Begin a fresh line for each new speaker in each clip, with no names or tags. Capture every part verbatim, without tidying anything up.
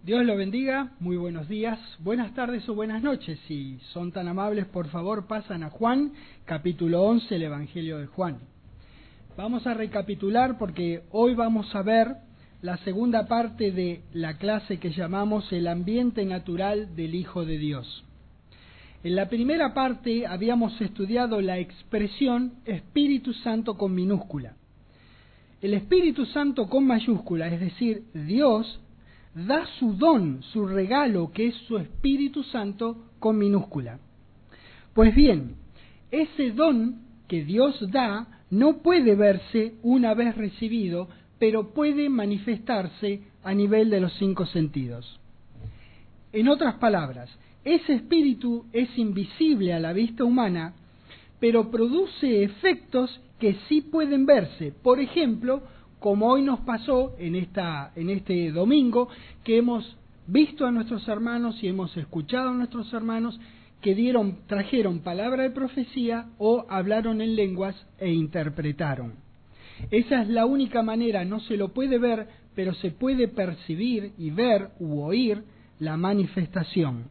Dios lo bendiga, muy buenos días, buenas tardes o buenas noches. Si son tan amables, por favor, pasan a Juan, capítulo once, el Evangelio de Juan. Vamos a recapitular porque hoy vamos a ver la segunda parte de la clase que llamamos el ambiente natural del Hijo de Dios. En la primera parte habíamos estudiado la expresión Espíritu Santo con minúscula. El Espíritu Santo con mayúscula, es decir, Dios, da su don, su regalo, que es su Espíritu Santo con minúscula. Pues bien, ese don que Dios da no puede verse una vez recibido, pero puede manifestarse a nivel de los cinco sentidos. En otras palabras, ese Espíritu es invisible a la vista humana, pero produce efectos que sí pueden verse. Por ejemplo, como hoy nos pasó en esta en este domingo, que hemos visto a nuestros hermanos y hemos escuchado a nuestros hermanos que dieron trajeron palabra de profecía o hablaron en lenguas e interpretaron. Esa es la única manera, no se lo puede ver, pero se puede percibir y ver u oír la manifestación.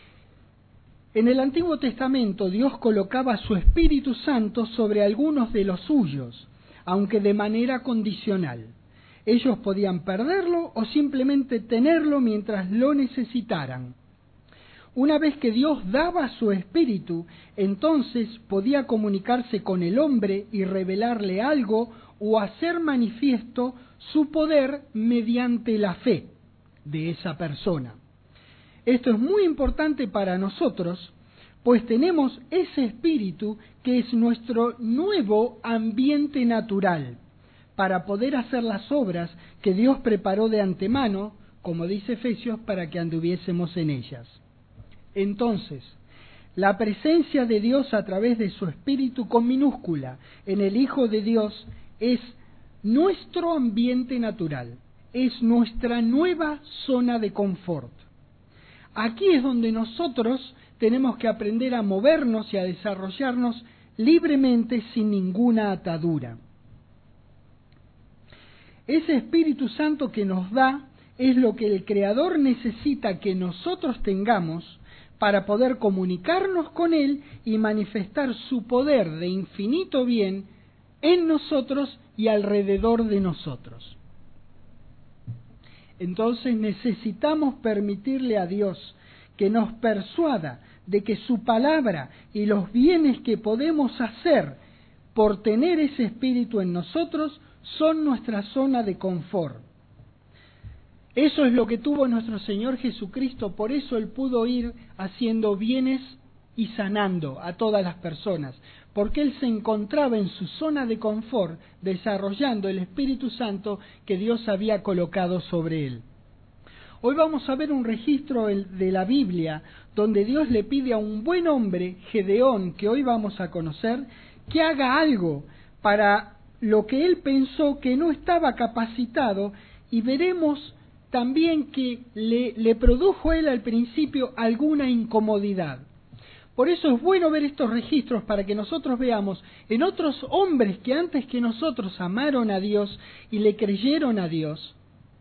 En el Antiguo Testamento Dios colocaba su Espíritu Santo sobre algunos de los suyos, aunque de manera condicional. Ellos podían perderlo o simplemente tenerlo mientras lo necesitaran. Una vez que Dios daba su Espíritu, entonces podía comunicarse con el hombre y revelarle algo o hacer manifiesto su poder mediante la fe de esa persona. Esto es muy importante para nosotros, pues tenemos ese Espíritu que es nuestro nuevo ambiente natural para poder hacer las obras que Dios preparó de antemano, como dice Efesios, para que anduviésemos en ellas. Entonces, la presencia de Dios a través de su Espíritu con minúscula en el Hijo de Dios es nuestro ambiente natural, es nuestra nueva zona de confort. Aquí es donde nosotros tenemos que aprender a movernos y a desarrollarnos libremente sin ninguna atadura. Ese Espíritu Santo que nos da es lo que el Creador necesita que nosotros tengamos para poder comunicarnos con Él y manifestar su poder de infinito bien en nosotros y alrededor de nosotros. Entonces necesitamos permitirle a Dios que nos persuada de que su palabra y los bienes que podemos hacer por tener ese Espíritu en nosotros son nuestra zona de confort. Eso es lo que tuvo nuestro Señor Jesucristo, por eso Él pudo ir haciendo bienes y sanando a todas las personas, porque Él se encontraba en su zona de confort, desarrollando el Espíritu Santo que Dios había colocado sobre Él. Hoy vamos a ver un registro de la Biblia, donde Dios le pide a un buen hombre, Gedeón, que hoy vamos a conocer, que haga algo para lo que él pensó que no estaba capacitado, y veremos también que le, le produjo a él al principio alguna incomodidad. Por eso es bueno ver estos registros para que nosotros veamos en otros hombres que antes que nosotros amaron a Dios y le creyeron a Dios,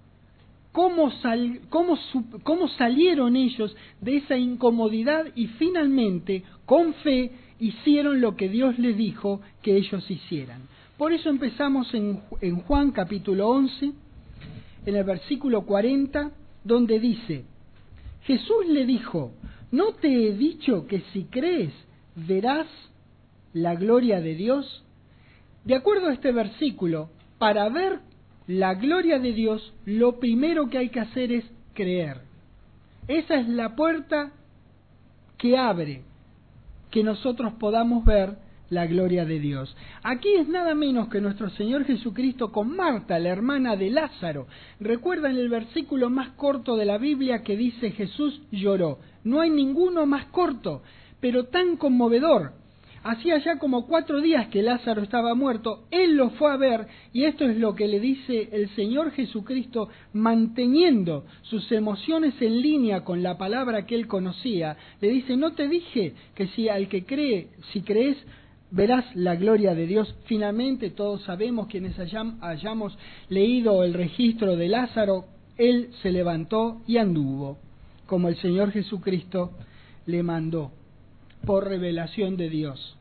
cómo, sal, cómo, cómo salieron ellos de esa incomodidad y finalmente, con fe, hicieron lo que Dios les dijo que ellos hicieran. Por eso empezamos en, en Juan capítulo once, en el versículo cuarenta, donde dice: Jesús le dijo, ¿no te he dicho que si crees verás la gloria de Dios? De acuerdo a este versículo, para ver la gloria de Dios, lo primero que hay que hacer es creer. Esa es la puerta que abre que nosotros podamos ver la gloria de Dios. Aquí es nada menos que nuestro Señor Jesucristo con Marta, la hermana de Lázaro. Recuerdan el versículo más corto de la Biblia que dice: Jesús lloró. No hay ninguno más corto, pero tan conmovedor. Hacía ya como cuatro días que Lázaro estaba muerto, Él lo fue a ver, y esto es lo que le dice el Señor Jesucristo, manteniendo sus emociones en línea con la palabra que Él conocía. Le dice: ¿no te dije que si al que cree, si crees, verás la gloria de Dios? Finalmente todos sabemos, quienes hayam, hayamos leído el registro de Lázaro, él se levantó y anduvo, como el Señor Jesucristo le mandó, por revelación de Dios.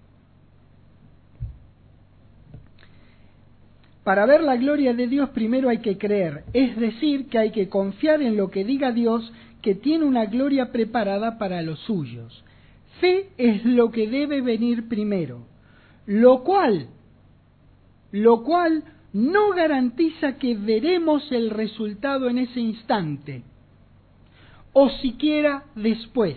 Para ver la gloria de Dios primero hay que creer, es decir, que hay que confiar en lo que diga Dios, que tiene una gloria preparada para los suyos. Fe es lo que debe venir primero, lo cual, lo cual no garantiza que veremos el resultado en ese instante, o siquiera después.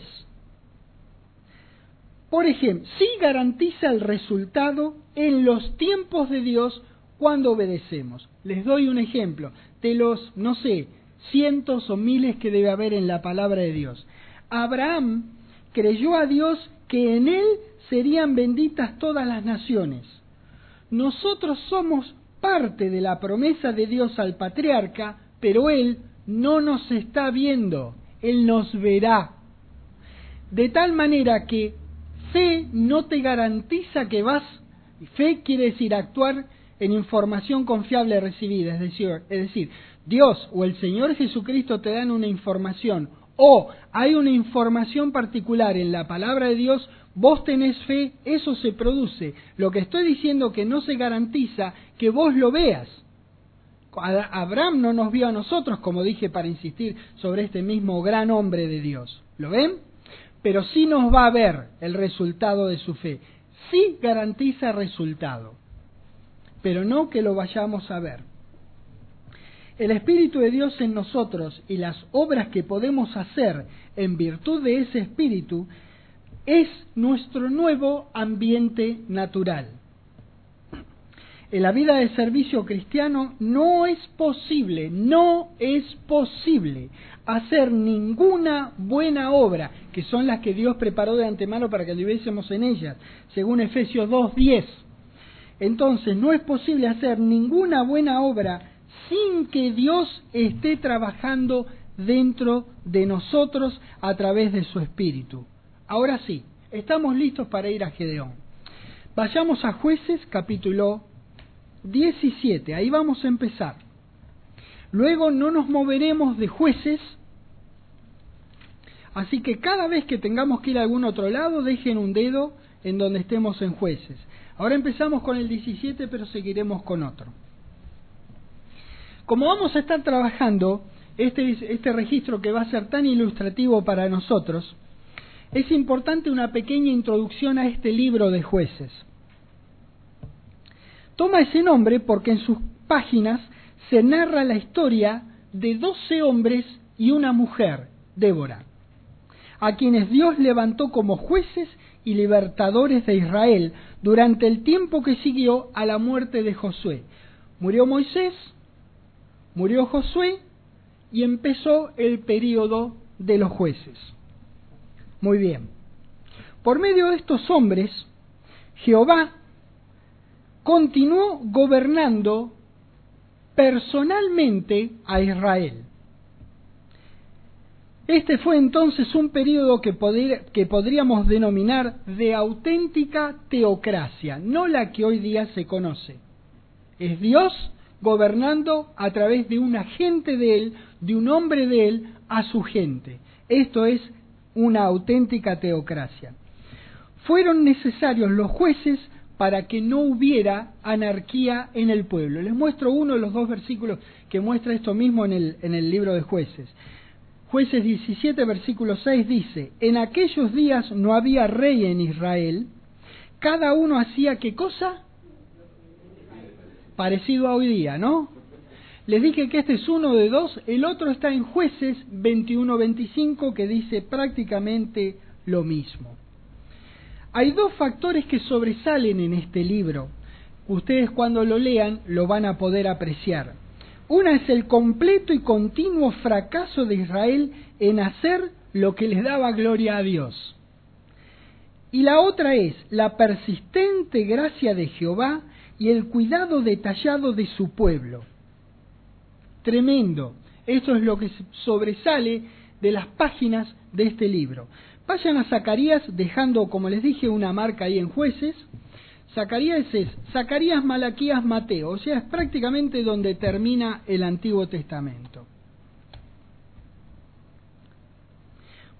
Por ejemplo, sí garantiza el resultado en los tiempos de Dios cuando obedecemos. Les doy un ejemplo de los, no sé, cientos o miles que debe haber en la palabra de Dios. Abraham creyó a Dios que en él serían benditas todas las naciones. Nosotros somos parte de la promesa de Dios al patriarca, pero él no nos está viendo, él nos verá. De tal manera que fe no te garantiza que vas, fe quiere decir actuar en información confiable recibida, es decir, es decir, Dios o el Señor Jesucristo te dan una información, o hay una información particular en la palabra de Dios, vos tenés fe, eso se produce. Lo que estoy diciendo que no se garantiza que vos lo veas. Abraham no nos vio a nosotros, como dije para insistir sobre este mismo gran hombre de Dios. ¿Lo ven? Pero sí nos va a ver el resultado de su fe. Sí garantiza resultado, pero no que lo vayamos a ver. El Espíritu de Dios en nosotros y las obras que podemos hacer en virtud de ese Espíritu es nuestro nuevo ambiente natural. En la vida de servicio cristiano no es posible, no es posible hacer ninguna buena obra, que son las que Dios preparó de antemano para que anduviésemos en ellas, según Efesios dos diez. Entonces, no es posible hacer ninguna buena obra sin que Dios esté trabajando dentro de nosotros a través de su Espíritu. Ahora sí, estamos listos para ir a Gedeón. Vayamos a Jueces, capítulo diecisiete, ahí vamos a empezar. Luego no nos moveremos de Jueces, así que cada vez que tengamos que ir a algún otro lado, dejen un dedo en donde estemos en Jueces. Ahora empezamos con el diecisiete, pero seguiremos con otro. Como vamos a estar trabajando este, este registro que va a ser tan ilustrativo para nosotros, es importante una pequeña introducción a este libro de Jueces. Toma ese nombre porque en sus páginas se narra la historia de doce hombres y una mujer, Débora, a quienes Dios levantó como jueces y libertadores de Israel durante el tiempo que siguió a la muerte de Josué. Murió Moisés, murió Josué y empezó el período de los jueces. Muy bien. Por medio de estos hombres, Jehová continuó gobernando personalmente a Israel. Este fue entonces un período que, poder, que podríamos denominar de auténtica teocracia, no la que hoy día se conoce. Es Dios gobernando a través de un agente de Él, de un hombre de Él, a su gente. Esto es una auténtica teocracia. Fueron necesarios los jueces para que no hubiera anarquía en el pueblo. Les muestro uno de los dos versículos que muestra esto mismo en el, en el libro de Jueces. Jueces diecisiete, versículo seis dice: en aquellos días no había rey en Israel, cada uno hacía ¿qué cosa? Parecido a hoy día, ¿no? Les dije que este es uno de dos, el otro está en Jueces veintiuno veinticinco, que dice prácticamente lo mismo. Hay dos factores que sobresalen en este libro. Ustedes cuando lo lean lo van a poder apreciar. Una es el completo y continuo fracaso de Israel en hacer lo que les daba gloria a Dios. Y la otra es la persistente gracia de Jehová y el cuidado detallado de su pueblo. Tremendo. Esto es lo que sobresale de las páginas de este libro. Vayan a Zacarías, dejando, como les dije, una marca ahí en Jueces. Zacarías es Zacarías, Malaquías, Mateo, o sea, es prácticamente donde termina el Antiguo Testamento.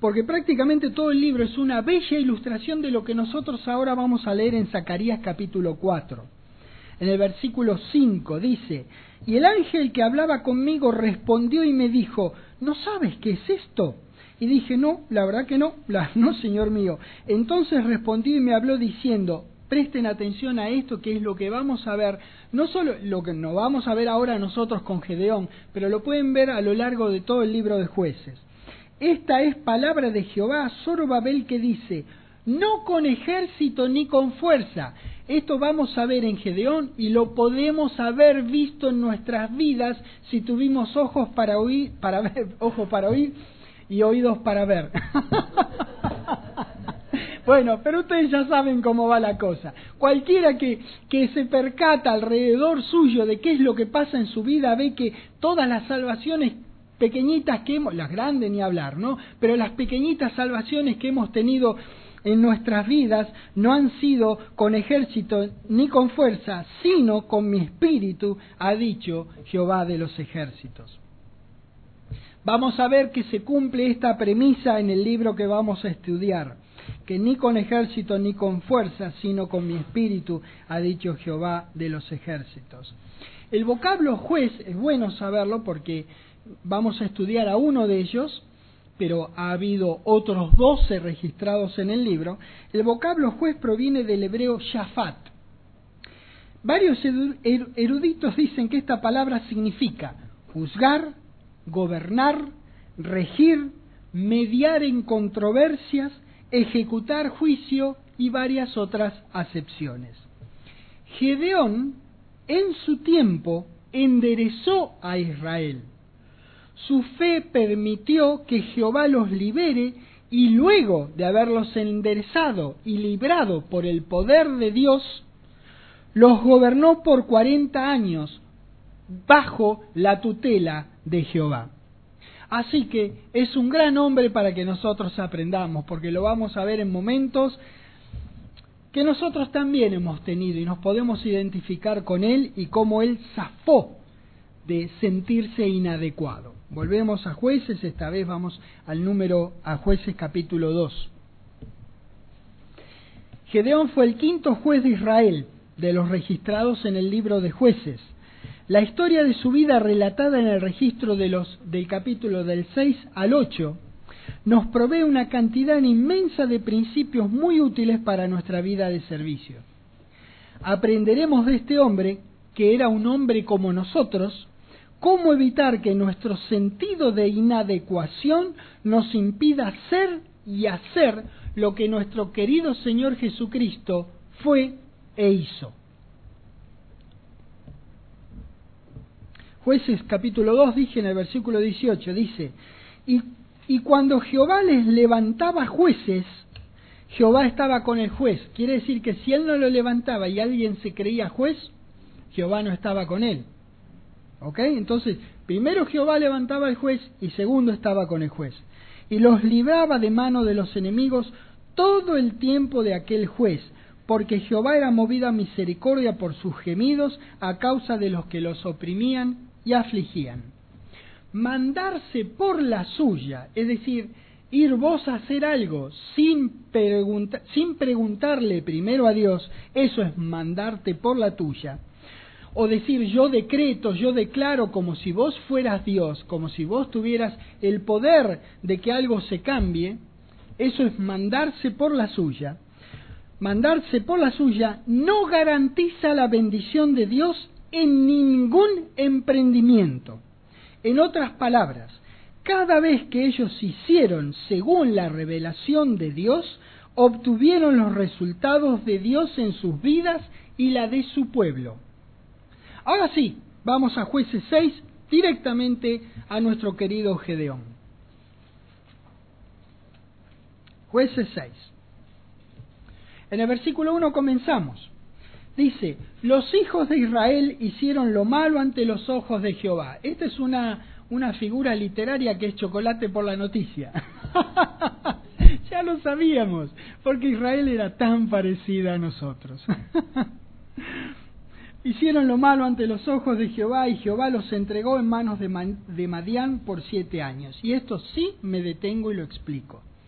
porque prácticamente todo el libro es una bella ilustración de lo que nosotros ahora vamos a leer en Zacarías capítulo cuatro. En el versículo cinco dice: y el ángel que hablaba conmigo respondió y me dijo, ¿no sabes qué es esto? Y dije, no, la verdad que no, la, no, Señor mío. Entonces respondió y me habló diciendo, presten atención a esto, que es lo que vamos a ver, no solo lo que nos vamos a ver ahora nosotros con Gedeón, pero lo pueden ver a lo largo de todo el libro de Jueces. Esta es palabra de Jehová a Zorobabel que dice, no con ejército ni con fuerza. Esto vamos a ver en Gedeón y lo podemos haber visto en nuestras vidas si tuvimos ojos para oír, para ver, ojos para oír y oídos para ver. Bueno, pero ustedes ya saben cómo va la cosa. Cualquiera que, que se percata alrededor suyo de qué es lo que pasa en su vida, ve que todas las salvaciones pequeñitas que hemos, las grandes ni hablar, ¿no? Pero las pequeñitas salvaciones que hemos tenido en nuestras vidas no han sido con ejército ni con fuerza, sino con mi espíritu, ha dicho Jehová de los ejércitos. Vamos a ver que se cumple esta premisa en el libro que vamos a estudiar, que ni con ejército ni con fuerza, sino con mi espíritu, ha dicho Jehová de los ejércitos. El vocablo juez es bueno saberlo porque vamos a estudiar a uno de ellos, pero ha habido otros doce registrados en el libro. El vocablo juez proviene del hebreo shafat. Varios eruditos dicen que esta palabra significa juzgar, gobernar, regir, mediar en controversias, ejecutar juicio y varias otras acepciones. Gedeón, en su tiempo, enderezó a Israel. Su fe permitió que Jehová los libere y luego de haberlos enderezado y librado por el poder de Dios, los gobernó por cuarenta años bajo la tutela de Jehová. Así que es un gran hombre para que nosotros aprendamos, porque lo vamos a ver en momentos que nosotros también hemos tenido y nos podemos identificar con él y cómo él zafó de sentirse inadecuado. Volvemos a Jueces, esta vez vamos al número, a Jueces capítulo dos. Gedeón fue el quinto juez de Israel, de los registrados en el libro de Jueces. La historia de su vida relatada en el registro de los, del capítulo del seis al ocho nos provee una cantidad inmensa de principios muy útiles para nuestra vida de servicio. Aprenderemos de este hombre, que era un hombre como nosotros, cómo evitar que nuestro sentido de inadecuación nos impida ser y hacer lo que nuestro querido Señor Jesucristo fue e hizo. Jueces capítulo dos, dije en el versículo dieciocho, dice, y, y cuando Jehová les levantaba jueces, Jehová estaba con el juez. Quiere decir que si él no lo levantaba y alguien se creía juez, Jehová no estaba con él. ¿Ok? Entonces, primero Jehová levantaba al juez y segundo estaba con el juez. Y los libraba de mano de los enemigos todo el tiempo de aquel juez, porque Jehová era movido a misericordia por sus gemidos a causa de los que los oprimían y afligían. Mandarse por la suya, es decir, ir vos a hacer algo sin, pregunta, sin preguntarle primero a Dios, eso es mandarte por la tuya. O decir yo decreto, yo declaro como si vos fueras Dios, como si vos tuvieras el poder de que algo se cambie, eso es mandarse por la suya. Mandarse por la suya no garantiza la bendición de Dios en ningún emprendimiento. En otras palabras, cada vez que ellos hicieron según la revelación de Dios, obtuvieron los resultados de Dios en sus vidas y la de su pueblo. Ahora sí, vamos a Jueces seis, directamente a nuestro querido Gedeón. Jueces seis. En el versículo uno comenzamos. Dice, los hijos de Israel hicieron lo malo ante los ojos de Jehová. Esta es una, una figura literaria que es chocolate por la noticia. Ya lo sabíamos, porque Israel era tan parecida a nosotros. Hicieron lo malo ante los ojos de Jehová, y Jehová los entregó en manos de, Man, de Madián por siete años. Y esto sí me detengo y lo explico.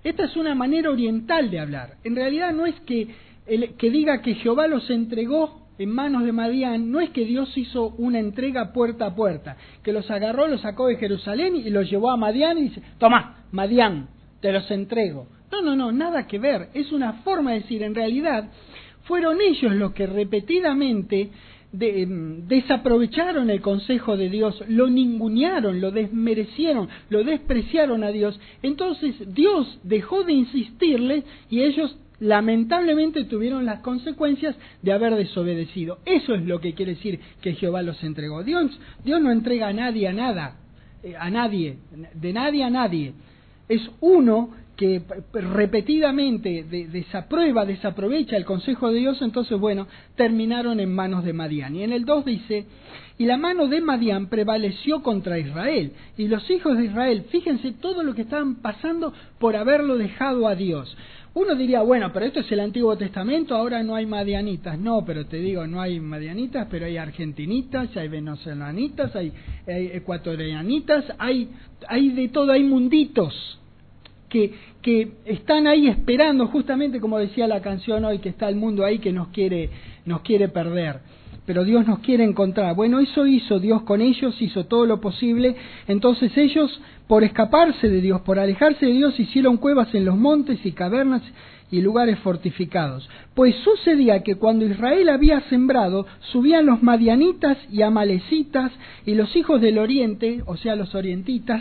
Esta es una manera oriental de hablar. En realidad no es que, el, que diga que Jehová los entregó en manos de Madián, no es que Dios hizo una entrega puerta a puerta, que los agarró, los sacó de Jerusalén y los llevó a Madián y dice, toma, Madián, te los entrego. No, no, no, nada que ver. Es una forma de decir, en realidad, fueron ellos los que repetidamente de, desaprovecharon el consejo de Dios, lo ningunearon, lo desmerecieron, lo despreciaron a Dios. Entonces Dios dejó de insistirles y ellos lamentablemente tuvieron las consecuencias de haber desobedecido. Eso es lo que quiere decir que Jehová los entregó. Dios, Dios no entrega a nadie a nada, eh, a nadie, de nadie a nadie. Es uno que repetidamente de, desaprueba, desaprovecha el consejo de Dios, entonces bueno, terminaron en manos de Madián. Y en el dos dice, y la mano de Madián prevaleció contra Israel, y los hijos de Israel, fíjense todo lo que estaban pasando por haberlo dejado a Dios. Uno diría, bueno, pero esto es el Antiguo Testamento, ahora no hay madianitas. No, pero te digo, no hay madianitas, pero hay argentinitas, hay venezolanitas, hay, hay ecuatorianitas, hay, hay de todo, hay munditos que, que están ahí esperando, justamente como decía la canción hoy, que está el mundo ahí que nos quiere, nos quiere perder. Pero Dios nos quiere encontrar. Bueno, eso hizo Dios con ellos, hizo todo lo posible. Entonces ellos, por escaparse de Dios, por alejarse de Dios, hicieron cuevas en los montes y cavernas y lugares fortificados. Pues sucedía que cuando Israel había sembrado, subían los madianitas y amalecitas y los hijos del oriente, o sea los orientitas,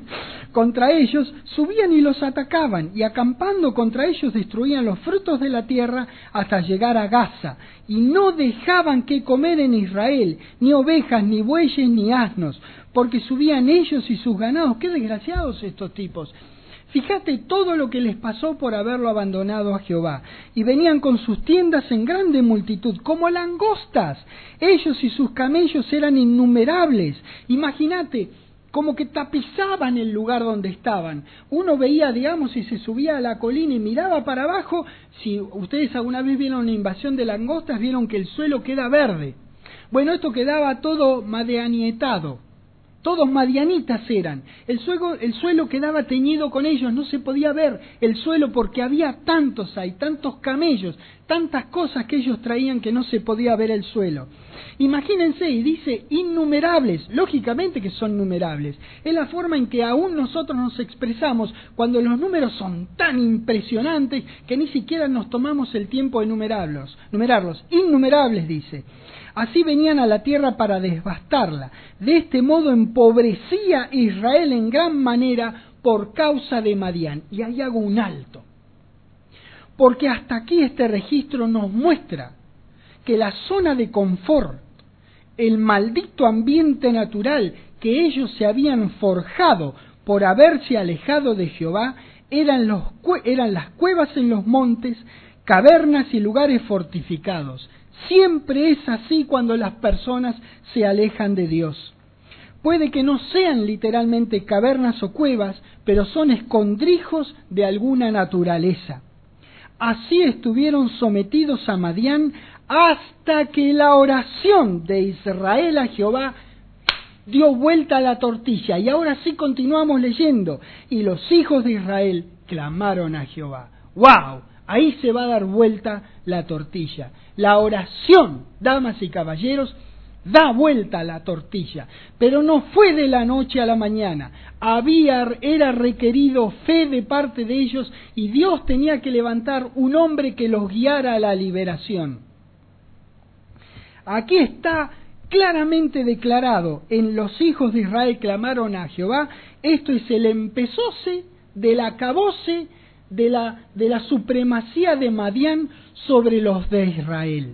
contra ellos, subían y los atacaban, y acampando contra ellos destruían los frutos de la tierra hasta llegar a Gaza, y no dejaban que comer en Israel, ni ovejas, ni bueyes, ni asnos, porque subían ellos y sus ganados. ¡Qué desgraciados estos tipos! Fíjate todo lo que les pasó por haberlo abandonado a Jehová. Y venían con sus tiendas en grande multitud, como langostas. Ellos y sus camellos eran innumerables. Imagínate, como que tapizaban el lugar donde estaban. Uno veía, digamos, si se subía a la colina y miraba para abajo, si ustedes alguna vez vieron una invasión de langostas, vieron que el suelo queda verde. Bueno, esto quedaba todo madianietado. Todos madianitas eran. El suelo, el suelo quedaba teñido con ellos, no se podía ver el suelo porque había tantos ahí, tantos camellos, tantas cosas que ellos traían que no se podía ver el suelo. Imagínense, y dice innumerables, lógicamente que son numerables. Es la forma en que aún nosotros nos expresamos cuando los números son tan impresionantes que ni siquiera nos tomamos el tiempo de numerarlos. numerarlos. Innumerables, dice. Así venían a la tierra para devastarla. De este modo empobrecía Israel en gran manera por causa de Madián. Y ahí hago un alto. Porque hasta aquí este registro nos muestra que la zona de confort, el maldito ambiente natural que ellos se habían forjado por haberse alejado de Jehová, eran, los, eran las cuevas en los montes, cavernas y lugares fortificados. Siempre es así cuando las personas se alejan de Dios. Puede que no sean literalmente cavernas o cuevas, pero son escondrijos de alguna naturaleza. Así estuvieron sometidos a Madián hasta que la oración de Israel a Jehová dio vuelta a la tortilla. Y ahora sí continuamos leyendo. Y los hijos de Israel clamaron a Jehová. ¡Wow! Ahí se va a dar vuelta la tortilla. La oración, damas y caballeros, da vuelta a la tortilla. Pero no fue de la noche a la mañana. Había, era requerido fe de parte de ellos y Dios tenía que levantar un hombre que los guiara a la liberación. Aquí está claramente declarado, en los hijos de Israel clamaron a Jehová. Esto es el empezóse del acabose de la, de la supremacía de Madián sobre los de Israel.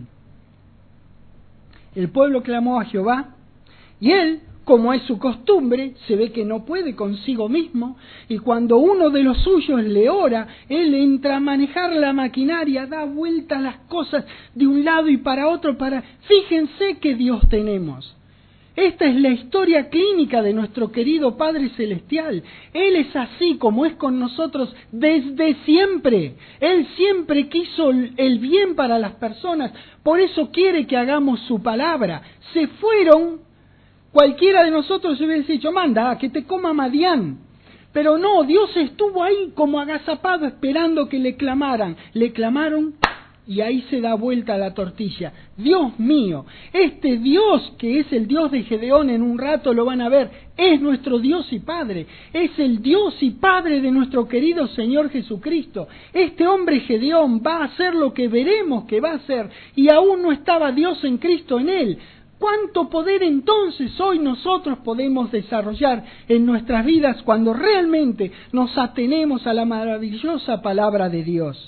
El pueblo clamó a Jehová y él, como es su costumbre, se ve que no puede consigo mismo, y cuando uno de los suyos le ora, él entra a manejar la maquinaria, da vuelta las cosas de un lado y para otro para... Fíjense qué Dios tenemos. Esta es la historia clínica de nuestro querido Padre Celestial. Él es así como es con nosotros desde siempre. Él siempre quiso el bien para las personas, por eso quiere que hagamos su palabra. Se fueron, cualquiera de nosotros se hubiese dicho, manda, que te coma Madián. Pero no, Dios estuvo ahí como agazapado esperando que le clamaran. Le clamaron y ahí se da vuelta la tortilla. Dios mío, este Dios que es el Dios de Gedeón, en un rato lo van a ver, es nuestro Dios y Padre. Es el Dios y Padre de nuestro querido Señor Jesucristo. Este hombre Gedeón va a hacer lo que veremos que va a hacer, y aún no estaba Dios en Cristo en él. ¿Cuánto poder entonces hoy nosotros podemos desarrollar en nuestras vidas cuando realmente nos atenemos a la maravillosa palabra de Dios?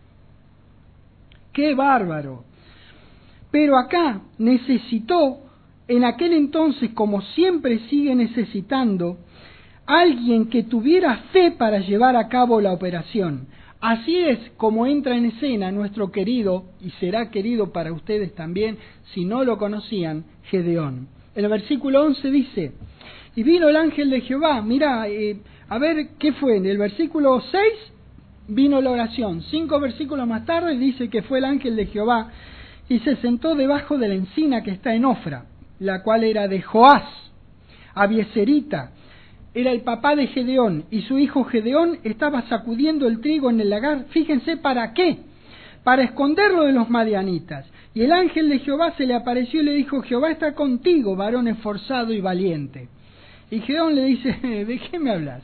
¡Qué bárbaro! Pero acá necesitó, en aquel entonces, como siempre sigue necesitando, alguien que tuviera fe para llevar a cabo la operación. Así es como entra en escena nuestro querido, y será querido para ustedes también, si no lo conocían, Gedeón. En el versículo once dice, y vino el ángel de Jehová, mira, eh, a ver, ¿qué fue? En el versículo seis vino la oración, cinco versículos más tarde dice que fue el ángel de Jehová, y se sentó debajo de la encina que está en Ofra, la cual era de Joás, Abieserita. Era el papá de Gedeón, y su hijo Gedeón estaba sacudiendo el trigo en el lagar. Fíjense, ¿para qué? Para esconderlo de los madianitas. Y el ángel de Jehová se le apareció y le dijo, Jehová está contigo, varón esforzado y valiente. Y Gedeón le dice, ¿de qué me hablas?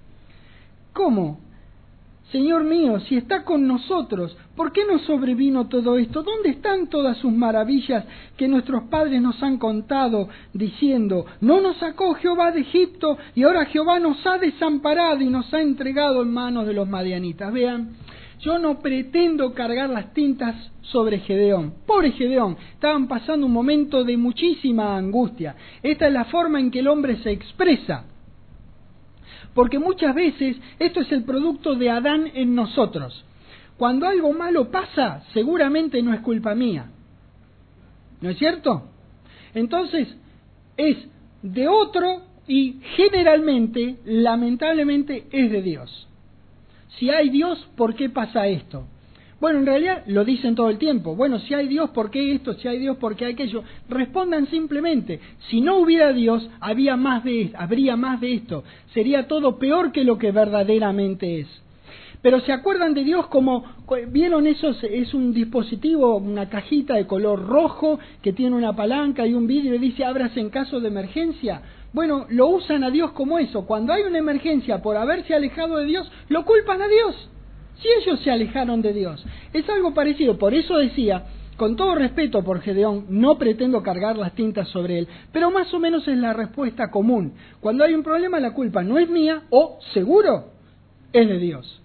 ¿Cómo? Señor mío, si está con nosotros, ¿por qué nos sobrevino todo esto? ¿Dónde están todas sus maravillas que nuestros padres nos han contado, diciendo, no nos sacó Jehová de Egipto, y ahora Jehová nos ha desamparado y nos ha entregado en manos de los madianitas? Vean, yo no pretendo cargar las tintas sobre Gedeón. Pobre Gedeón, estaban pasando un momento de muchísima angustia. Esta es la forma en que el hombre se expresa. Porque muchas veces esto es el producto de Adán en nosotros. Cuando algo malo pasa, seguramente no es culpa mía. ¿No es cierto? Entonces, es de otro y generalmente, lamentablemente, es de Dios. Si hay Dios, ¿por qué pasa esto? Bueno, en realidad lo dicen todo el tiempo. Bueno, si hay Dios, ¿por qué esto? Si hay Dios, ¿por qué aquello? Respondan simplemente, si no hubiera Dios, había más de, habría más de esto. Sería todo peor que lo que verdaderamente es. Pero ¿se acuerdan de Dios como, vieron esos, es un dispositivo, una cajita de color rojo que tiene una palanca y un vidrio y dice, ábrase en caso de emergencia? Bueno, lo usan a Dios como eso. Cuando hay una emergencia por haberse alejado de Dios, lo culpan a Dios. Si ellos se alejaron de Dios. Es algo parecido. Por eso decía, con todo respeto por Gedeón, no pretendo cargar las tintas sobre él, pero más o menos es la respuesta común. Cuando hay un problema, la culpa no es mía, o seguro es de Dios.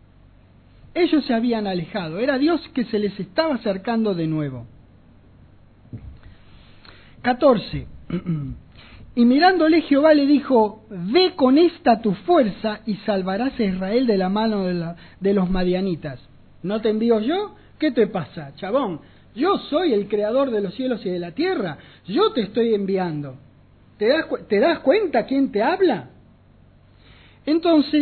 Ellos se habían alejado. Era Dios que se les estaba acercando de nuevo. catorce. Y mirándole Jehová le dijo, ve con esta tu fuerza y salvarás a Israel de la mano de, la, de los madianitas. ¿No te envío yo? ¿Qué te pasa, chabón? Yo soy el creador de los cielos y de la tierra. Yo te estoy enviando. ¿Te das, te das cuenta quién te habla? Entonces,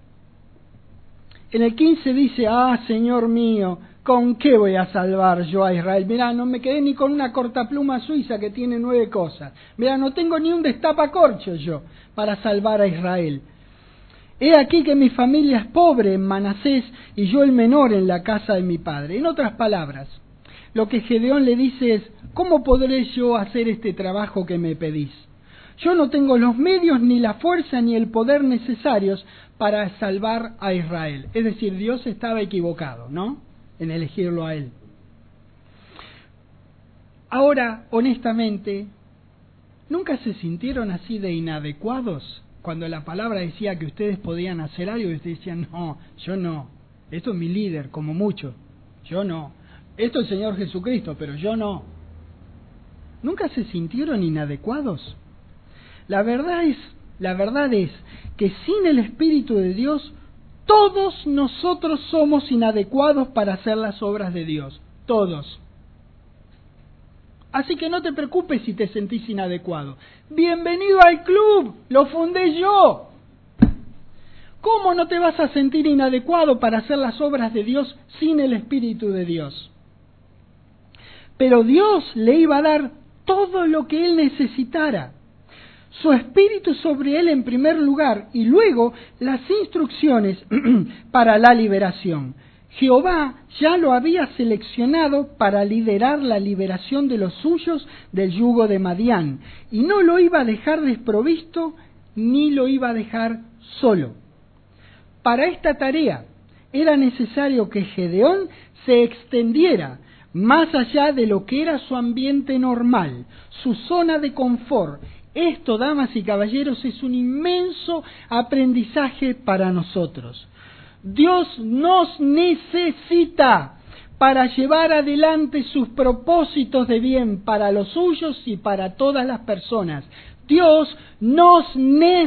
en el quince dice, ah, Señor mío, ¿con qué voy a salvar yo a Israel? Mirá, no me quedé ni con una cortapluma suiza que tiene nueve cosas. Mirá, no tengo ni un destapacorcho yo para salvar a Israel. He aquí que mi familia es pobre en Manasés y yo el menor en la casa de mi padre. En otras palabras, lo que Gedeón le dice es, ¿cómo podré yo hacer este trabajo que me pedís? Yo no tengo los medios, ni la fuerza, ni el poder necesarios para salvar a Israel. Es decir, Dios estaba equivocado, ¿no?, en elegirlo a él. Ahora, honestamente, ¿nunca se sintieron así de inadecuados? Cuando la palabra decía que ustedes podían hacer algo y ustedes decían, no, yo no. Esto es mi líder, como mucho. Yo no. Esto es el Señor Jesucristo, pero yo no. ¿Nunca se sintieron inadecuados? La verdad es, la verdad es que sin el Espíritu de Dios, todos nosotros somos inadecuados para hacer las obras de Dios. Todos. Así que no te preocupes si te sentís inadecuado. ¡Bienvenido al club! ¡Lo fundé yo! ¿Cómo no te vas a sentir inadecuado para hacer las obras de Dios sin el Espíritu de Dios? Pero Dios le iba a dar todo lo que él necesitara. su espíritu sobre él en primer lugar y luego las instrucciones para la liberación. Jehová ya lo había seleccionado para liderar la liberación de los suyos del yugo de Madián y no lo iba a dejar desprovisto ni lo iba a dejar solo. Para esta tarea era necesario que Gedeón se extendiera más allá de lo que era su ambiente normal, su zona de confort. Esto, damas y caballeros, es un inmenso aprendizaje para nosotros. Dios nos necesita para llevar adelante sus propósitos de bien para los suyos y para todas las personas. Dios nos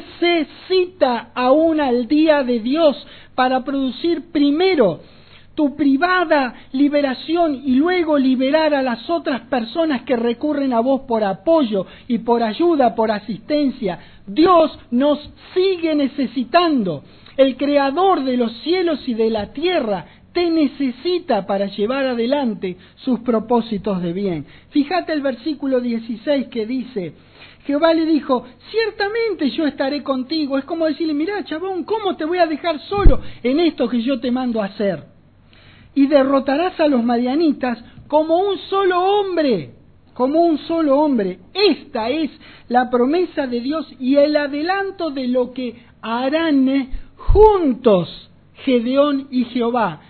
necesita aún al día de Dios para producir primero tu privada liberación y luego liberar a las otras personas que recurren a vos por apoyo y por ayuda, por asistencia. Dios nos sigue necesitando. El Creador de los cielos y de la tierra te necesita para llevar adelante sus propósitos de bien. Fíjate el versículo dieciséis que dice: Jehová le dijo, ciertamente yo estaré contigo. Es como decirle, mirá, chabón, ¿cómo te voy a dejar solo en esto que yo te mando a hacer? Y derrotarás a los madianitas como un solo hombre, como un solo hombre. Esta es la promesa de Dios y el adelanto de lo que harán juntos Gedeón y Jehová.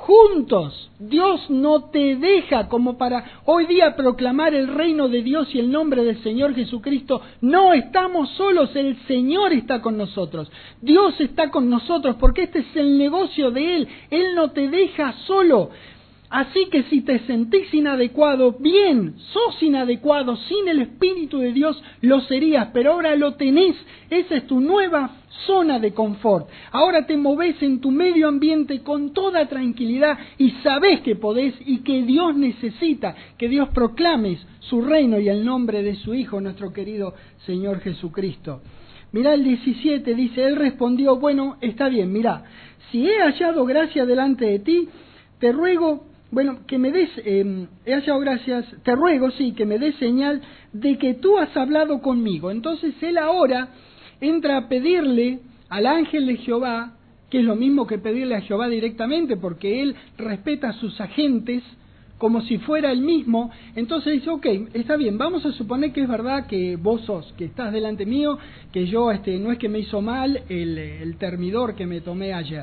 Juntos. Dios no te deja como para hoy día proclamar el reino de Dios y el nombre del Señor Jesucristo. No estamos solos, el Señor está con nosotros. Dios está con nosotros porque este es el negocio de Él. Él no te deja solo. Así que si te sentís inadecuado, bien, sos inadecuado, sin el Espíritu de Dios lo serías, pero ahora lo tenés. Esa es tu nueva zona de confort. Ahora te movés en tu medio ambiente con toda tranquilidad y sabés que podés y que Dios necesita que Dios proclames su reino y el nombre de su Hijo, nuestro querido Señor Jesucristo. Mirá el diecisiete, dice, él respondió, bueno, está bien, mirá, si he hallado gracia delante de ti, te ruego, bueno, que me des, eh, he hallado gracias, te ruego, sí, que me des señal de que tú has hablado conmigo. Entonces él ahora entra a pedirle al ángel de Jehová, que es lo mismo que pedirle a Jehová directamente, porque él respeta a sus agentes como si fuera él mismo. Entonces dice, ok, está bien, vamos a suponer que es verdad que vos sos, que estás delante mío, que yo, este, no es que me hizo mal el, el termidor que me tomé ayer,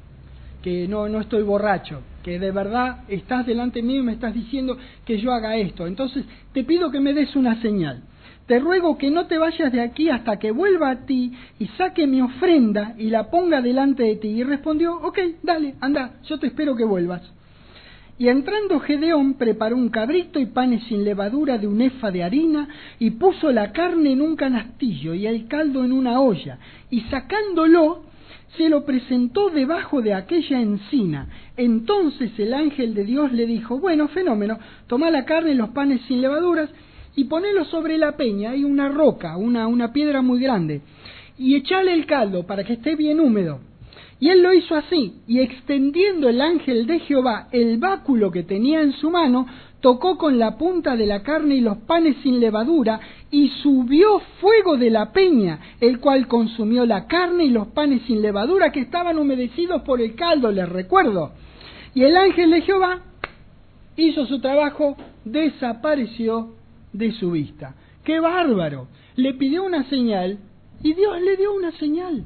que no, no estoy borracho, que de verdad estás delante mío y me estás diciendo que yo haga esto. Entonces te pido que me des una señal. Te ruego que no te vayas de aquí hasta que vuelva a ti y saque mi ofrenda y la ponga delante de ti. Y respondió, ok, dale, anda, yo te espero que vuelvas. Y entrando Gedeón preparó un cabrito y panes sin levadura de un efa de harina y puso la carne en un canastillo y el caldo en una olla y sacándolo se lo presentó debajo de aquella encina. Entonces el ángel de Dios le dijo, bueno, fenómeno, toma la carne y los panes sin levaduras y ponelo sobre la peña, hay una roca, una, una piedra muy grande, y echale el caldo para que esté bien húmedo. Y él lo hizo así, y extendiendo el ángel de Jehová el báculo que tenía en su mano, tocó con la punta de la carne y los panes sin levadura, y subió fuego de la peña, el cual consumió la carne y los panes sin levadura que estaban humedecidos por el caldo, les recuerdo. Y el ángel de Jehová hizo su trabajo, desapareció de su vista. ¡Qué bárbaro! Le pidió una señal y Dios le dio una señal.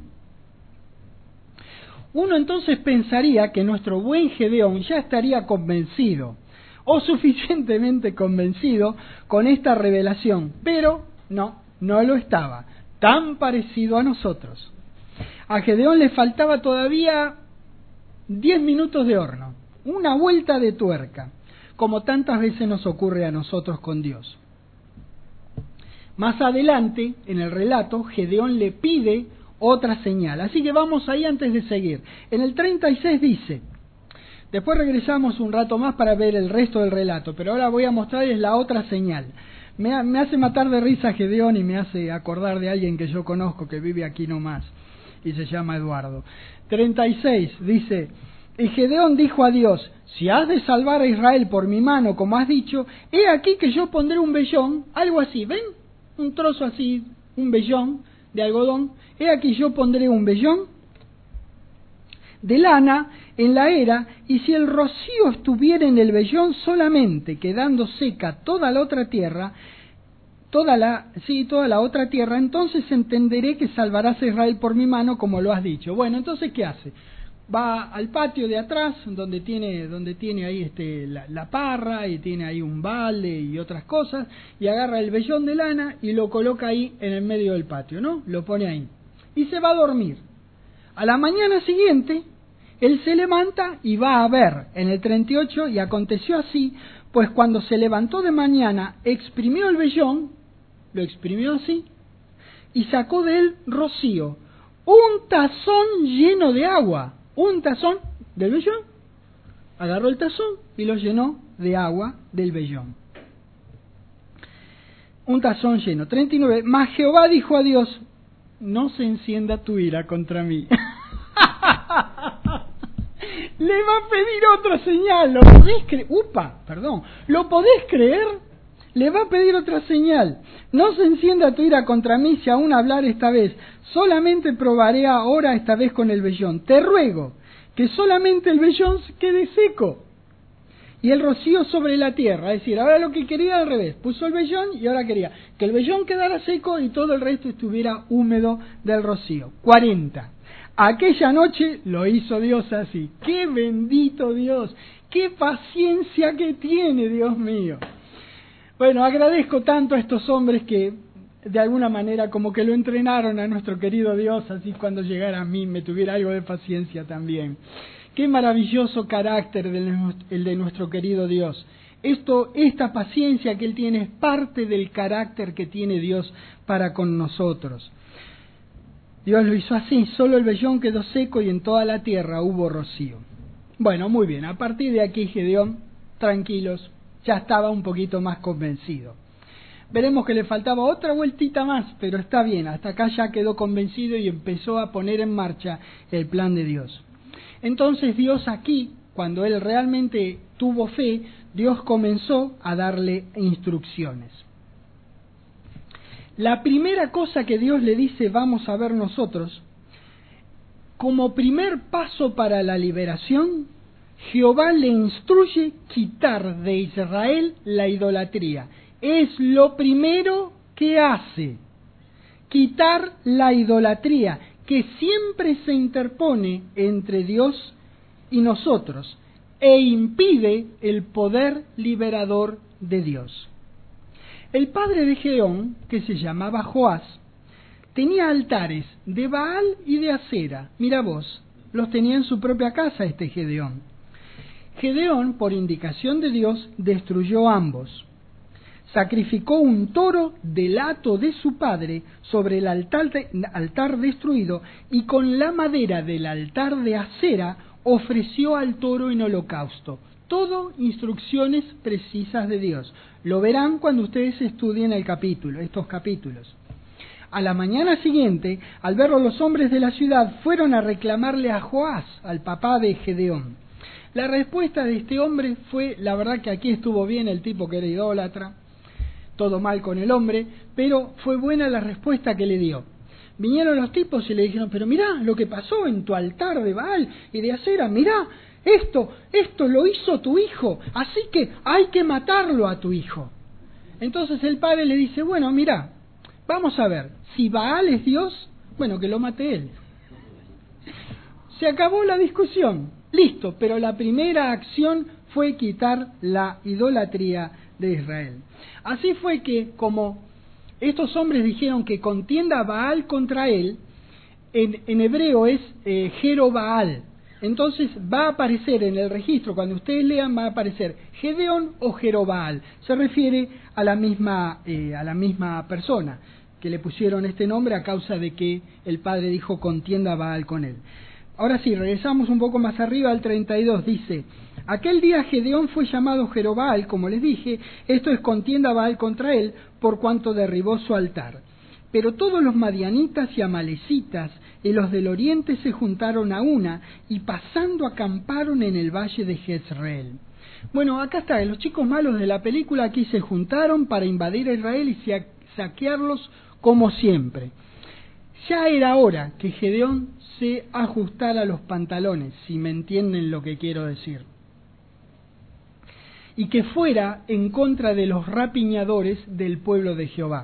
Uno entonces pensaría que nuestro buen Gedeón ya estaría convencido o suficientemente convencido con esta revelación, pero no, no lo estaba, tan parecido a nosotros. A Gedeón le faltaba todavía diez minutos de horno, una vuelta de tuerca, como tantas veces nos ocurre a nosotros con Dios. Más adelante, en el relato, Gedeón le pide otra señal. Así que vamos ahí antes de seguir. En el treinta y seis dice, después regresamos un rato más para ver el resto del relato, pero ahora voy a mostrarles la otra señal. Me, me hace matar de risa Gedeón y me hace acordar de alguien que yo conozco que vive aquí nomás y se llama Eduardo. treinta y seis dice, y Gedeón dijo a Dios, si has de salvar a Israel por mi mano, como has dicho, he aquí que yo pondré un vellón, algo así, ¿ven? Un trozo así, un vellón de algodón, he aquí yo pondré un vellón de lana en la era, y si el rocío estuviera en el vellón solamente, quedando seca toda la otra tierra, toda la, sí, toda la otra tierra, entonces entenderé que salvarás a Israel por mi mano, como lo has dicho. Bueno, entonces, ¿qué hace? Va al patio de atrás, donde tiene, donde tiene ahí este, la, la parra, y tiene ahí un balde y otras cosas, y agarra el vellón de lana y lo coloca ahí en el medio del patio, ¿no? Lo pone ahí. Y se va a dormir. A la mañana siguiente, él se levanta y va a ver, en el treinta y ocho, y aconteció así, pues cuando se levantó de mañana, exprimió el vellón, lo exprimió así, y sacó de él rocío, un tazón lleno de agua, un tazón del vellón. Agarró el tazón y lo llenó de agua del vellón. Un tazón lleno. treinta y nueve. Mas Jehová dijo a Dios, no se encienda tu ira contra mí. Le va a pedir otra señal. ¿Lo podés creer? Upa, perdón. ¿Lo podés creer? Le va a pedir otra señal. No se encienda tu ira contra mí si aún hablar esta vez. Solamente probaré ahora esta vez con el vellón. Te ruego que solamente el vellón quede seco y el rocío sobre la tierra. Es decir, ahora lo que quería al revés. Puso el vellón y ahora quería que el vellón quedara seco y todo el resto estuviera húmedo del rocío. cuarenta. Aquella noche lo hizo Dios así. ¡Qué bendito Dios! ¡Qué paciencia que tiene, Dios mío! Bueno, agradezco tanto a estos hombres que de alguna manera como que lo entrenaron a nuestro querido Dios, así cuando llegara a mí me tuviera algo de paciencia también. Qué maravilloso carácter el de nuestro querido Dios. Esto, esta paciencia que Él tiene es parte del carácter que tiene Dios para con nosotros. Dios lo hizo así, solo el vellón quedó seco y en toda la tierra hubo rocío. Bueno, muy bien, a partir de aquí Gedeón, tranquilos, ya estaba un poquito más convencido. Veremos que le faltaba otra vueltita más, pero está bien, hasta acá ya quedó convencido y empezó a poner en marcha el plan de Dios. Entonces Dios aquí, cuando él realmente tuvo fe, Dios comenzó a darle instrucciones. La primera cosa que Dios le dice, vamos a ver nosotros, como primer paso para la liberación, Jehová le instruye quitar de Israel la idolatría. Es lo primero que hace, quitar la idolatría, que siempre se interpone entre Dios y nosotros, e impide el poder liberador de Dios. El padre de Gedeón, que se llamaba Joás, tenía altares de Baal y de Acera. Mira vos, los tenía en su propia casa este Gedeón. Gedeón, por indicación de Dios, destruyó ambos. Sacrificó un toro del hato de su padre sobre el altar, de, altar destruido, y con la madera del altar de Acera ofreció al toro en holocausto. Todo instrucciones precisas de Dios. Lo verán cuando ustedes estudien el capítulo, estos capítulos. A la mañana siguiente, al verlo los hombres de la ciudad, fueron a reclamarle a Joás, al papá de Gedeón. La respuesta de este hombre fue, la verdad que aquí estuvo bien el tipo que era idólatra, todo mal con el hombre, pero fue buena la respuesta que le dio. Vinieron los tipos y le dijeron, pero mirá lo que pasó en tu altar de Baal y de Acera, mirá, esto, esto lo hizo tu hijo, así que hay que matarlo a tu hijo. Entonces el padre le dice, bueno, mirá, vamos a ver, si Baal es Dios, bueno, que lo mate él. Se acabó la discusión, listo, pero la primera acción fue quitar la idolatría de Israel. Así fue que, como estos hombres dijeron que contienda Baal contra él, en, en hebreo es eh, Jerobaal. Entonces va a aparecer en el registro, cuando ustedes lean, va a aparecer Gedeón o Jerobaal. Se refiere a la misma, eh, a la misma persona, que le pusieron este nombre a causa de que el padre dijo contienda Baal con él. Ahora sí, regresamos un poco más arriba al treinta y dos, dice, aquel día Gedeón fue llamado Jerobaal, como les dije, esto es contienda Baal contra él, por cuanto derribó su altar. Pero todos los madianitas y amalecitas y los del oriente se juntaron a una, y pasando acamparon en el valle de Jezreel. Bueno, acá está, los chicos malos de la película aquí se juntaron para invadir a Israel y saquearlos como siempre. Ya era hora que Gedeón se ajustara los pantalones, si me entienden lo que quiero decir, y que fuera en contra de los rapiñadores del pueblo de Jehová.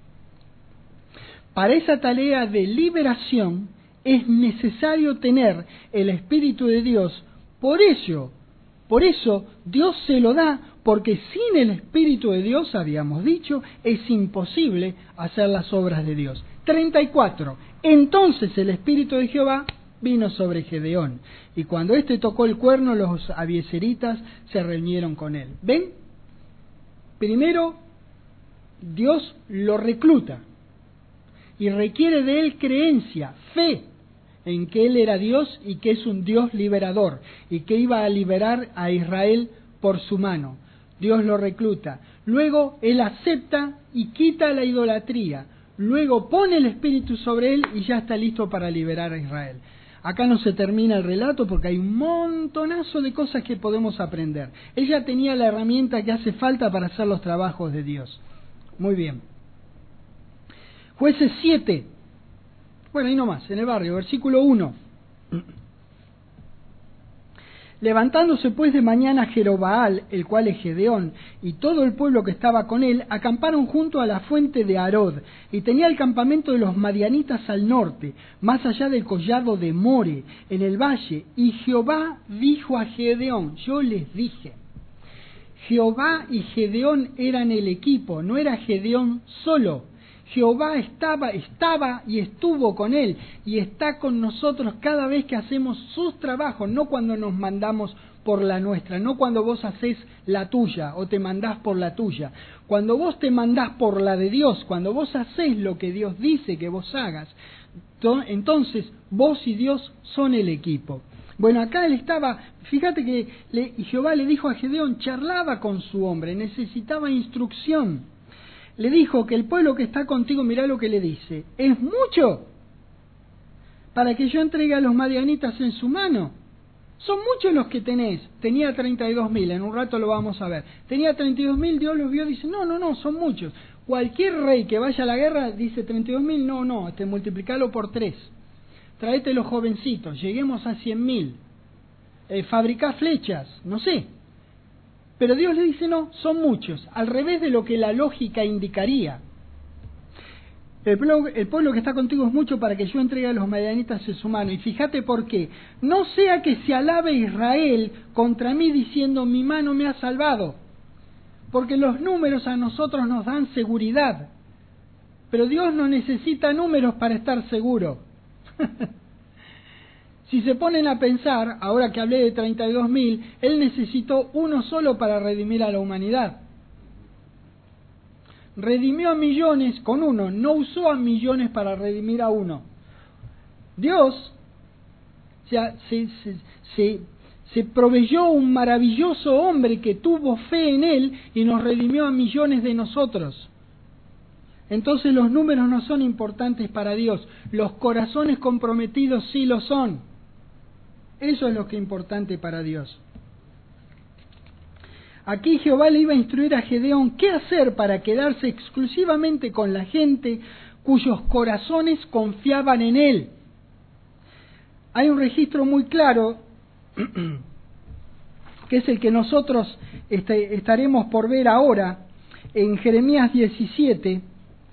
Para esa tarea de liberación es necesario tener el Espíritu de Dios. Por eso, por eso Dios se lo da, porque sin el Espíritu de Dios, habíamos dicho, es imposible hacer las obras de Dios. treinta y cuatro. Entonces el Espíritu de Jehová vino sobre Gedeón, y cuando éste tocó el cuerno, los abiezeritas se reunieron con él. ¿Ven? Primero, Dios lo recluta y requiere de él creencia, fe en que él era Dios y que es un Dios liberador y que iba a liberar a Israel por su mano. Dios lo recluta. Luego él acepta y quita la idolatría. Luego pone el Espíritu sobre él y ya está listo para liberar a Israel. Acá no se termina el relato porque hay un montonazo de cosas que podemos aprender. Ella tenía la herramienta que hace falta para hacer los trabajos de Dios. Muy bien. Jueces siete. Bueno, ahí nomás, en el barrio, versículo uno. Levantándose pues de mañana Jerobaal, el cual es Gedeón, y todo el pueblo que estaba con él, acamparon junto a la fuente de Arod, y tenía el campamento de los madianitas al norte, más allá del collado de More, en el valle. Y Jehová dijo a Gedeón, yo les dije, Jehová y Gedeón eran el equipo, no era Gedeón solo. Jehová estaba, estaba y estuvo con él y está con nosotros cada vez que hacemos sus trabajos, no cuando nos mandamos por la nuestra, no cuando vos hacés la tuya o te mandás por la tuya. Cuando vos te mandás por la de Dios, cuando vos hacés lo que Dios dice que vos hagas, entonces vos y Dios son el equipo. Bueno, acá él estaba, fíjate que le, Jehová le dijo a Gedeón, charlaba con su hombre, necesitaba instrucción. Le dijo que el pueblo que está contigo, mirá lo que le dice, ¿es mucho para que yo entregue a los madianitas en su mano? Son muchos los que tenés. Tenía treinta y dos mil, en un rato lo vamos a ver. Tenía treinta y dos mil, Dios los vio, dice, no, no, no, son muchos. Cualquier rey que vaya a la guerra dice treinta y dos mil, no, no, este, multiplicalo por tres. Traete los jovencitos, lleguemos a cien mil. Eh, fabricá flechas, no sé. Pero Dios le dice, no, son muchos, al revés de lo que la lógica indicaría. El pueblo, el pueblo que está contigo es mucho para que yo entregue a los madianitas en su mano. Y fíjate por qué. No sea que se alabe Israel contra mí diciendo, mi mano me ha salvado. Porque los números a nosotros nos dan seguridad. Pero Dios no necesita números para estar seguro. Si se ponen a pensar, ahora que hablé de treinta y dos mil, Él necesitó uno solo para redimir a la humanidad. Redimió a millones con uno, no usó a millones para redimir a uno. Dios se, se, se, se, se proveyó un maravilloso hombre que tuvo fe en Él y nos redimió a millones de nosotros. Entonces los números no son importantes para Dios, los corazones comprometidos sí lo son. Eso es lo que es importante para Dios. Aquí Jehová le iba a instruir a Gedeón qué hacer para quedarse exclusivamente con la gente cuyos corazones confiaban en él. Hay un registro muy claro, que es el que nosotros este, estaremos por ver ahora, en Jeremías diecisiete.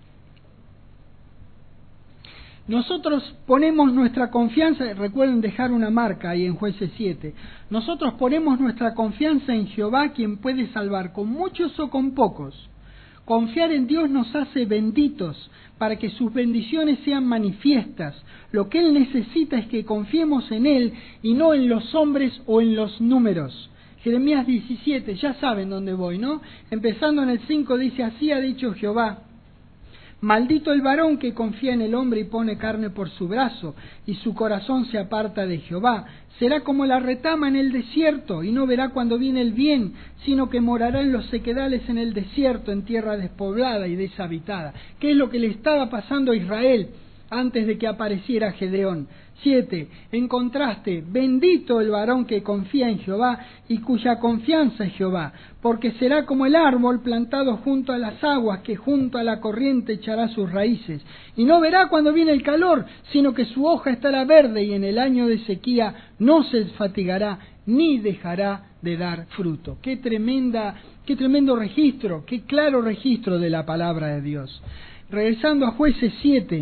Nosotros ponemos nuestra confianza, recuerden dejar una marca ahí en Jueces siete, nosotros ponemos nuestra confianza en Jehová, quien puede salvar con muchos o con pocos. Confiar en Dios nos hace benditos, para que sus bendiciones sean manifiestas. Lo que Él necesita es que confiemos en Él y no en los hombres o en los números. Jeremías diecisiete, ya saben dónde voy, ¿no? Empezando en el cinco dice, así ha dicho Jehová. Maldito el varón que confía en el hombre y pone carne por su brazo, y su corazón se aparta de Jehová. Será como la retama en el desierto, y no verá cuando viene el bien, sino que morará en los sequedales en el desierto, en tierra despoblada y deshabitada. ¿Qué es lo que le estaba pasando a Israel? antes de que apareciera Gedeón. Siete. En contraste, bendito el varón que confía en Jehová y cuya confianza es Jehová, porque será como el árbol plantado junto a las aguas, que junto a la corriente echará sus raíces, y no verá cuando viene el calor, sino que su hoja estará verde, y en el año de sequía no se fatigará, ni dejará de dar fruto. Qué tremenda, qué tremendo registro, qué claro registro de la palabra de Dios. Regresando a Jueces siete,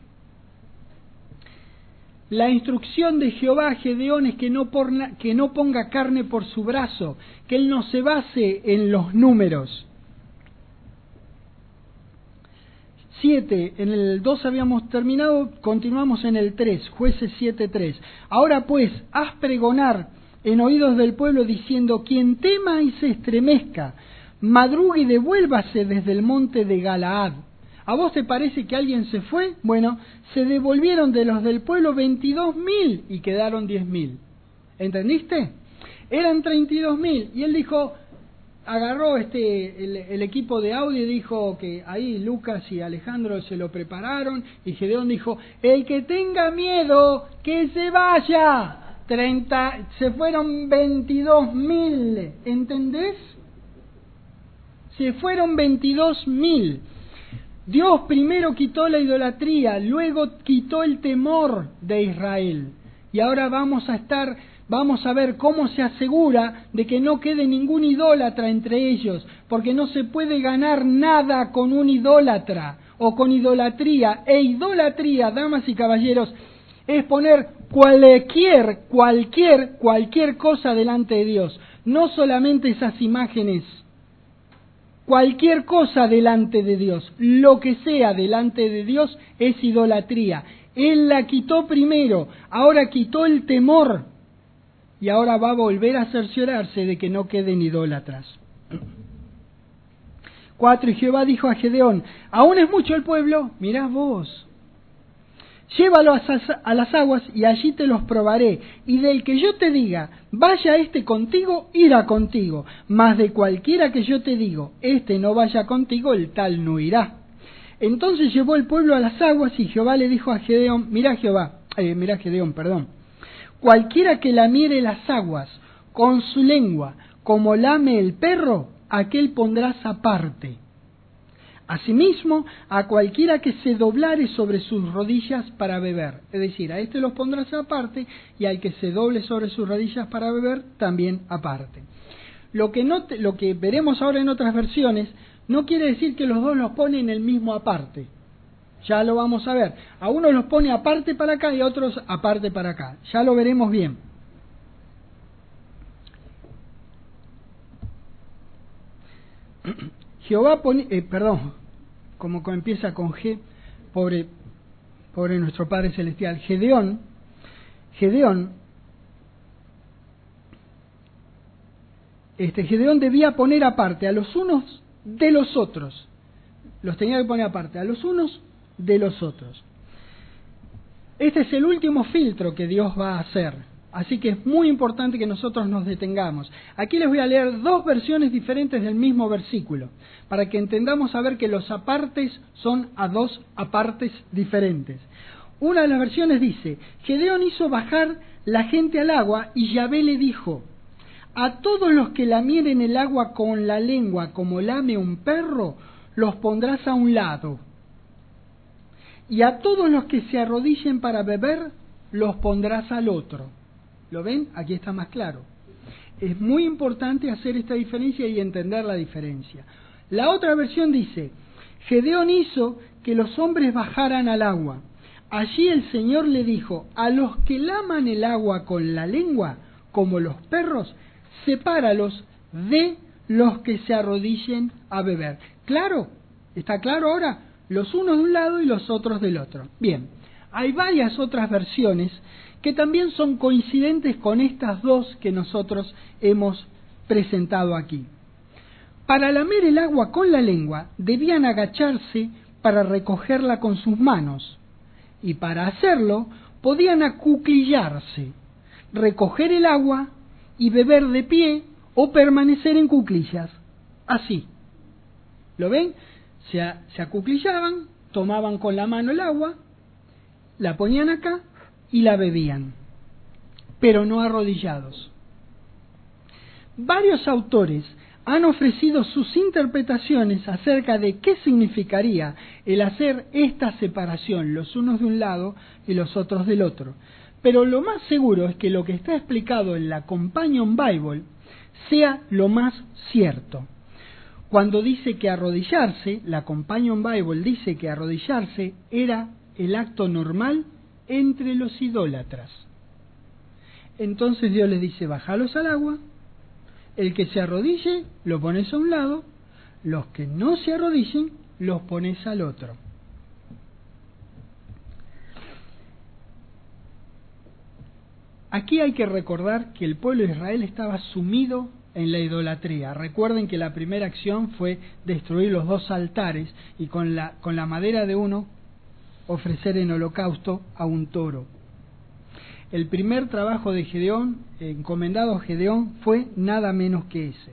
la instrucción de Jehová a Gedeón es que no, porna, que no ponga carne por su brazo, que él no se base en los números. siete, en el dos habíamos terminado, continuamos en el tres, Jueces siete, tres. Ahora pues, haz pregonar en oídos del pueblo diciendo: quien tema y se estremezca, madrugue y devuélvase desde el monte de Galaad. ¿A vos te parece que alguien se fue? Bueno, se devolvieron de los del pueblo veintidós mil y quedaron diez mil. ¿Entendiste? Eran treinta y dos mil. Y él dijo, agarró este el, el equipo de audio y dijo que ahí Lucas y Alejandro se lo prepararon. Y Gedeón dijo, el que tenga miedo, que se vaya. treinta, se fueron veintidós mil. ¿Entendés? Se fueron veintidós mil. Dios primero quitó la idolatría, luego quitó el temor de Israel. Y ahora vamos a estar, vamos a ver cómo se asegura de que no quede ningún idólatra entre ellos, porque no se puede ganar nada con un idólatra o con idolatría. E idolatría, damas y caballeros, es poner cualquier, cualquier, cualquier cosa delante de Dios. No solamente esas imágenes. Cualquier cosa delante de Dios, lo que sea delante de Dios es idolatría. Él la quitó primero, ahora quitó el temor y ahora va a volver a cerciorarse de que no queden idólatras. Cuatro. Y Jehová dijo a Gedeón, ¿aún es mucho el pueblo? Mirá vos. Llévalo a las aguas y allí te los probaré, y del que yo te diga, vaya este contigo, irá contigo, mas de cualquiera que yo te digo, este no vaya contigo, el tal no irá. Entonces llevó el pueblo a las aguas, y Jehová le dijo a Gedeón, mirá Jehová, eh, mirá Gedeón, perdón, cualquiera que lamiere las aguas con su lengua, como lame el perro, aquel pondrás aparte. Asimismo, a cualquiera que se doblare sobre sus rodillas para beber, es decir, a este los pondrás aparte, y al que se doble sobre sus rodillas para beber, también aparte. Lo que, no te, lo que veremos ahora en otras versiones, no quiere decir que los dos los pone en el mismo aparte. Ya lo vamos a ver. A unos los pone aparte para acá y a otros aparte para acá. Ya lo veremos bien. Jehová pone, eh, perdón, como empieza con G, pobre, pobre nuestro Padre Celestial, Gedeón, Gedeón, este Gedeón debía poner aparte a los unos de los otros, los tenía que poner aparte a los unos de los otros. Este es el último filtro que Dios va a hacer. Así que es muy importante que nosotros nos detengamos. Aquí les voy a leer dos versiones diferentes del mismo versículo, para que entendamos a ver que los apartes son a dos apartes diferentes. Una de las versiones dice, Gedeón hizo bajar la gente al agua y Yahvé le dijo, a todos los que lamieren el agua con la lengua como lame un perro, los pondrás a un lado. Y a todos los que se arrodillen para beber, los pondrás al otro. ¿Lo ven? Aquí está más claro. Es muy importante hacer esta diferencia y entender la diferencia. La otra versión dice, Gedeón hizo que los hombres bajaran al agua. Allí el Señor le dijo, a los que laman el agua con la lengua, como los perros, sepáralos de los que se arrodillen a beber. ¿Claro? ¿Está claro ahora? Los unos de un lado y los otros del otro. Bien, hay varias otras versiones que también son coincidentes con estas dos que nosotros hemos presentado aquí. Para lamer el agua con la lengua, debían agacharse para recogerla con sus manos, y para hacerlo, podían acuclillarse, recoger el agua y beber de pie o permanecer en cuclillas, así. ¿Lo ven? Se, se acuclillaban, tomaban con la mano el agua, la ponían acá y la bebían, pero no arrodillados. Varios autores han ofrecido sus interpretaciones acerca de qué significaría el hacer esta separación, los unos de un lado y los otros del otro. Pero lo más seguro es que lo que está explicado en la Companion Bible sea lo más cierto. Cuando dice que arrodillarse, la Companion Bible dice que arrodillarse era el acto normal entre los idólatras. Entonces Dios les dice, bájalos al agua, el que se arrodille lo pones a un lado, los que no se arrodillen los pones al otro. Aquí hay que recordar que el pueblo de Israel estaba sumido en la idolatría. Recuerden que la primera acción fue destruir los dos altares y con la, con la madera de uno ofrecer en holocausto a un toro. El primer trabajo de Gedeón, encomendado a Gedeón, fue nada menos que ese.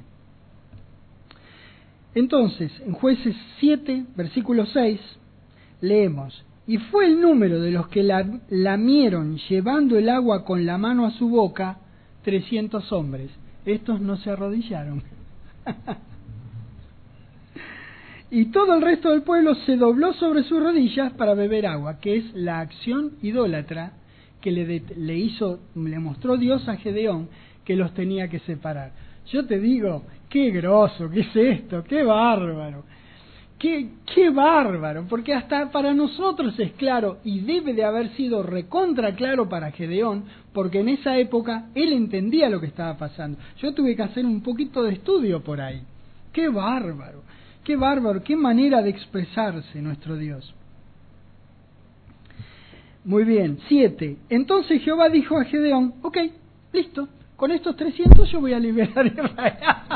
Entonces, en Jueces siete, versículo seis, leemos: y fue el número de los que la, lamieron llevando el agua con la mano a su boca, trescientos hombres. Estos no se arrodillaron. Y todo el resto del pueblo se dobló sobre sus rodillas para beber agua, que es la acción idólatra que le, de, le hizo, le mostró Dios a Gedeón que los tenía que separar. Yo te digo, qué groso, qué es esto, qué bárbaro, qué, qué bárbaro, porque hasta para nosotros es claro, y debe de haber sido recontra claro para Gedeón, porque en esa época él entendía lo que estaba pasando. Yo tuve que hacer un poquito de estudio por ahí. Qué bárbaro, qué bárbaro, qué manera de expresarse nuestro Dios. Muy bien, siete. Entonces Jehová dijo a Gedeón, ok, listo, con estos trescientos yo voy a liberar a Israel.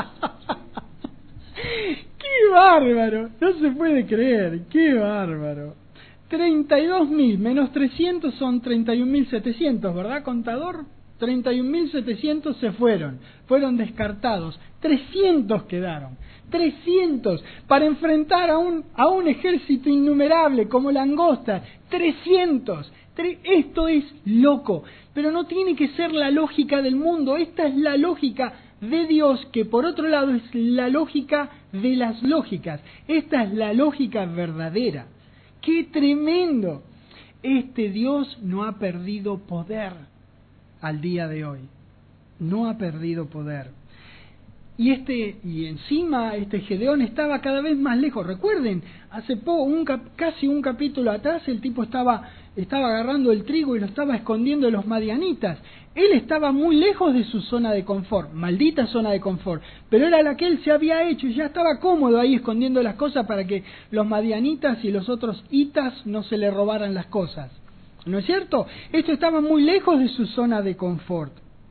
¡Qué bárbaro! No se puede creer, qué bárbaro. treinta y dos mil menos trescientos son treinta y un mil setecientos, ¿verdad, contador? treinta y un mil setecientos se fueron, fueron descartados, trescientos quedaron. trescientos para enfrentar a un, a un ejército innumerable como langostas, trescientos. Esto es loco, pero no tiene que ser la lógica del mundo, esta es la lógica de Dios, que por otro lado es la lógica de las lógicas, esta es la lógica verdadera. ¡Qué tremendo! Este Dios no ha perdido poder al día de hoy, no ha perdido poder. Y este y encima este Gedeón estaba cada vez más lejos. Recuerden, hace poco, un cap, casi un capítulo atrás, el tipo estaba estaba agarrando el trigo y lo estaba escondiendo de los madianitas. Él estaba muy lejos de su zona de confort, maldita zona de confort, pero era la que él se había hecho y ya estaba cómodo ahí escondiendo las cosas para que los madianitas y los otros hitas no se le robaran las cosas. ¿No es cierto? Esto estaba muy lejos de su zona de confort.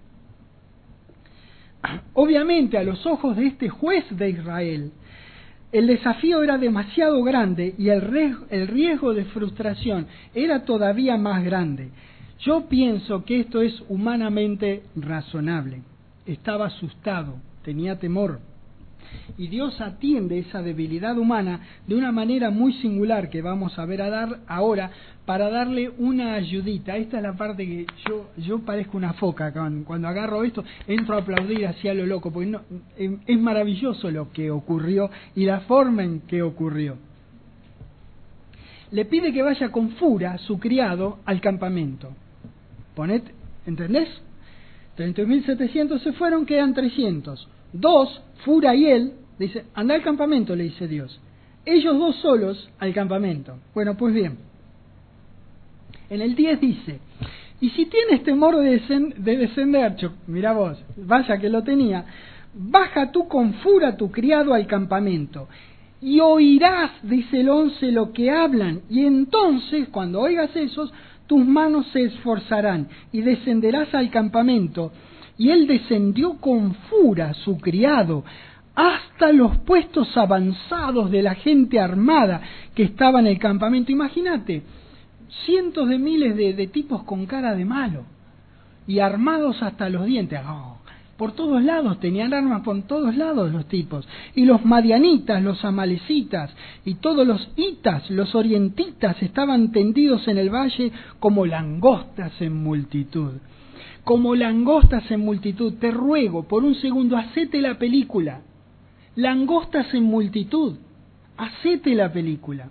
Obviamente, a los ojos de este juez de Israel, el desafío era demasiado grande y el riesgo, el riesgo de frustración era todavía más grande. Yo pienso que esto es humanamente razonable. Estaba asustado, tenía temor. Y Dios atiende esa debilidad humana de una manera muy singular que vamos a ver a dar ahora para darle una ayudita. Esta es la parte que yo yo parezco una foca cuando, cuando agarro esto, entro a aplaudir hacia lo loco, porque no, es maravilloso lo que ocurrió y la forma en que ocurrió. Le pide que vaya con Fura, su criado, al campamento. Poned, ¿entendés? treinta y un mil setecientos se fueron, quedan trescientos. Dos, Fura y él, dice, anda al campamento, le dice Dios. Ellos dos solos al campamento. Bueno, pues bien. En el diez dice, y si tienes temor de, descend- de descender, mirá vos, vaya que lo tenía, baja tú con Fura tu criado al campamento, y oirás, dice el once, lo que hablan, y entonces, cuando oigas esos, tus manos se esforzarán, y descenderás al campamento. Y él descendió con Fura, su criado, hasta los puestos avanzados de la gente armada que estaba en el campamento. Imagínate, cientos de miles de, de tipos con cara de malo y armados hasta los dientes. Oh, Por todos lados, tenían armas por todos lados los tipos. Y los madianitas, los amalecitas y todos los hitas, los orientitas estaban tendidos en el valle como langostas en multitud. Como langostas en multitud. Te ruego, por un segundo, hacete la película. Langostas en multitud. Hacete la película.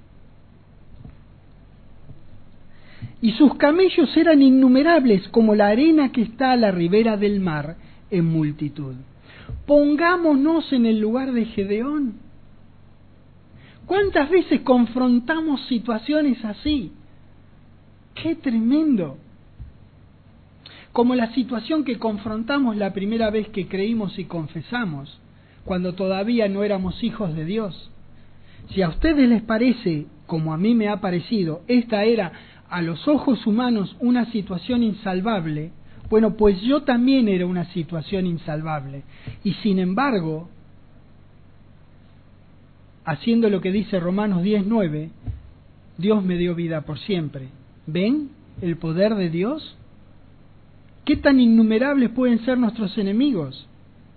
Y sus camellos eran innumerables como la arena que está a la ribera del mar en multitud. Pongámonos en el lugar de Gedeón. ¿Cuántas veces confrontamos situaciones así? ¡Qué tremendo! Como la situación que confrontamos la primera vez que creímos y confesamos, cuando todavía no éramos hijos de Dios. Si a ustedes les parece, como a mí me ha parecido, esta era a los ojos humanos una situación insalvable, bueno, pues yo también era una situación insalvable. Y sin embargo, haciendo lo que dice Romanos diez nueve, Dios me dio vida por siempre. ¿Ven el poder de Dios? ¿Qué tan innumerables pueden ser nuestros enemigos?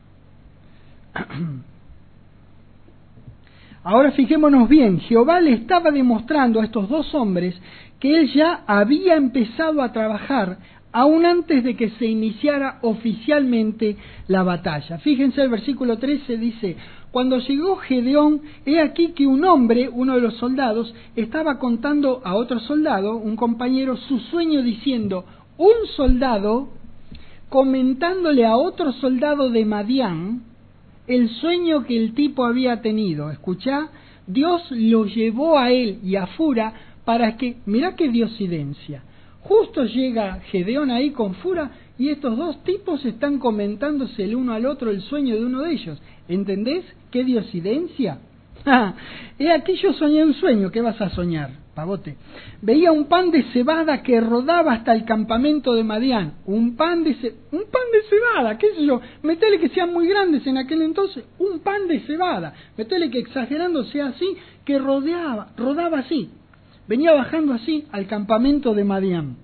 Ahora fijémonos bien, Jehová le estaba demostrando a estos dos hombres que él ya había empezado a trabajar aún antes de que se iniciara oficialmente la batalla. Fíjense, el versículo trece dice: cuando llegó Gedeón, he aquí que un hombre, uno de los soldados, estaba contando a otro soldado, un compañero, su sueño, diciendo: un soldado comentándole a otro soldado de Madián el sueño que el tipo había tenido. Escuchá, Dios lo llevó a él y a Fura para que, mirá qué diosidencia, justo llega Gedeón ahí con Fura y estos dos tipos están comentándose el uno al otro el sueño de uno de ellos. ¿Entendés qué diosidencia? He aquí yo soñé un sueño. ¿Qué vas a soñar, pavote? Veía un pan de cebada que rodaba hasta el campamento de Madián. Un pan de ce... un pan de cebada, qué sé yo, metele que sean muy grandes en aquel entonces, un pan de cebada, metele que exagerando sea así, que rodeaba, rodaba así, venía bajando así al campamento de Madián.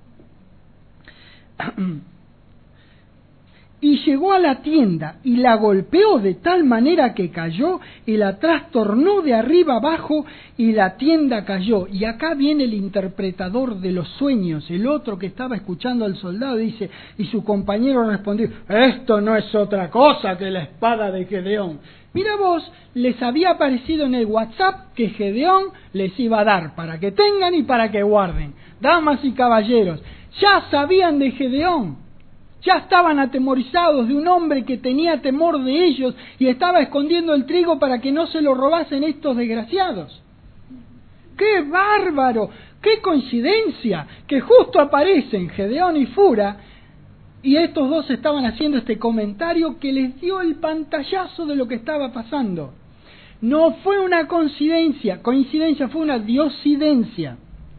Y llegó a la tienda y la golpeó de tal manera que cayó y la trastornó de arriba abajo y la tienda cayó. Y acá viene el interpretador de los sueños, el otro que estaba escuchando al soldado, dice, y su compañero respondió: esto no es otra cosa que la espada de Gedeón. Mira vos, les había aparecido en el WhatsApp que Gedeón les iba a dar para que tengan y para que guarden. Damas y caballeros, ya sabían de Gedeón. Ya estaban atemorizados de un hombre que tenía temor de ellos y estaba escondiendo el trigo para que no se lo robasen estos desgraciados. ¡Qué bárbaro! ¡Qué coincidencia! Que justo aparecen Gedeón y Fura y estos dos estaban haciendo este comentario que les dio el pantallazo de lo que estaba pasando. No fue una coincidencia, coincidencia fue una diosidencia.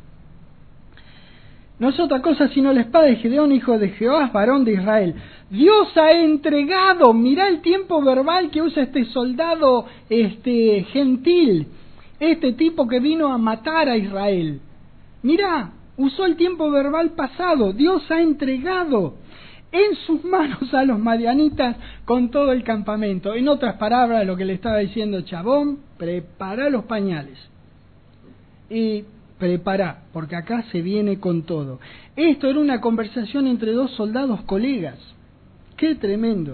No es otra cosa sino la espada de Gedeón, hijo de Jehová, varón de Israel. Dios ha entregado, mirá el tiempo verbal que usa este soldado este gentil, este tipo que vino a matar a Israel. Mirá, usó el tiempo verbal pasado. Dios ha entregado en sus manos a los madianitas con todo el campamento. En otras palabras, lo que le estaba diciendo Chabón: prepara los pañales. Y prepará, porque acá se viene con todo. Esto era una conversación entre dos soldados colegas. ¡Qué tremendo!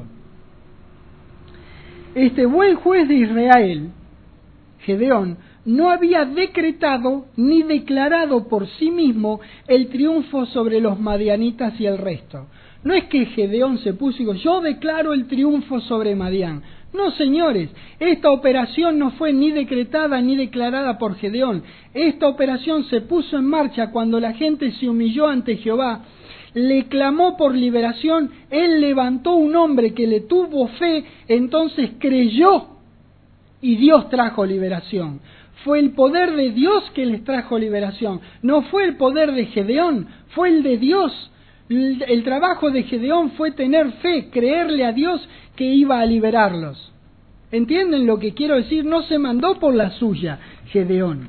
Este buen juez de Israel, Gedeón, no había decretado ni declarado por sí mismo el triunfo sobre los madianitas y el resto. No es que Gedeón se puso y dijo: yo declaro el triunfo sobre Madián. No, señores, esta operación no fue ni decretada ni declarada por Gedeón. Esta operación se puso en marcha cuando la gente se humilló ante Jehová, le clamó por liberación, él levantó un hombre que le tuvo fe, entonces creyó y Dios trajo liberación. Fue el poder de Dios que les trajo liberación, no fue el poder de Gedeón, fue el de Dios. El, el trabajo de Gedeón fue tener fe, creerle a Dios que iba a liberarlos. ¿Entienden lo que quiero decir? No se mandó por la suya, Gedeón.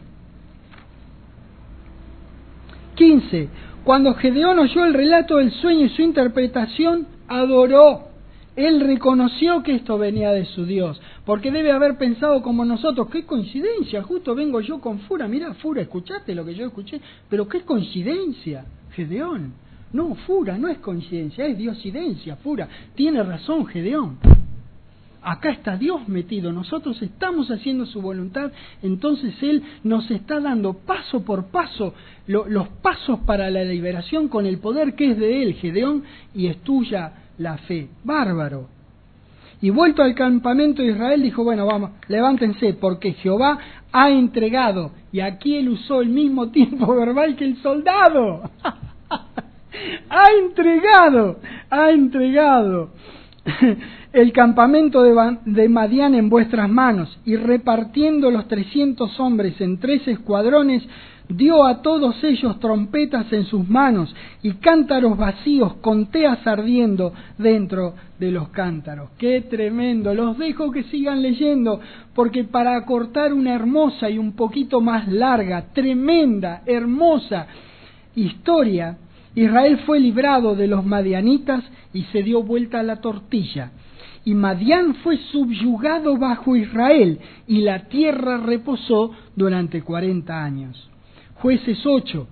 quince. Cuando Gedeón oyó el relato del sueño y su interpretación, adoró. Él reconoció que esto venía de su Dios, porque debe haber pensado como nosotros, qué coincidencia, justo vengo yo con Fura, mira Fura, escuchaste lo que yo escuché, pero qué coincidencia, Gedeón. No, Fura, no es coincidencia, es diosidencia, Fura. Tiene razón Gedeón. Acá está Dios metido, nosotros estamos haciendo su voluntad, entonces Él nos está dando paso por paso lo, los pasos para la liberación con el poder que es de Él, Gedeón, y es tuya la fe. Bárbaro. Y vuelto al campamento de Israel dijo, bueno, vamos, levántense, porque Jehová ha entregado, y aquí Él usó el mismo tiempo verbal que el soldado. ha entregado, ha entregado. el campamento de, de Madián en vuestras manos, y repartiendo los trescientos hombres en tres escuadrones, dio a todos ellos trompetas en sus manos y cántaros vacíos con teas ardiendo dentro de los cántaros. ¡Qué tremendo! Los dejo que sigan leyendo, porque para acortar una hermosa y un poquito más larga, tremenda, hermosa historia, Israel fue librado de los madianitas y se dio vuelta a la tortilla. Y Madián fue subyugado bajo Israel, y la tierra reposó durante cuarenta años. Jueces ocho,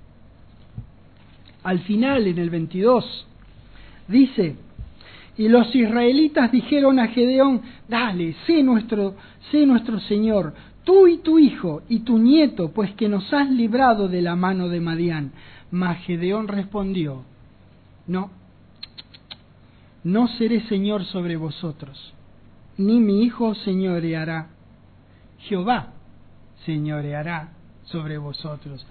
al final, en el veintidós, dice, y los israelitas dijeron a Gedeón, dale, sé nuestro, sé nuestro Señor, tú y tu hijo y tu nieto, pues que nos has librado de la mano de Madián. Mas Gedeón respondió, no, no seré Señor sobre vosotros, ni mi hijo señoreará. Jehová señoreará sobre vosotros.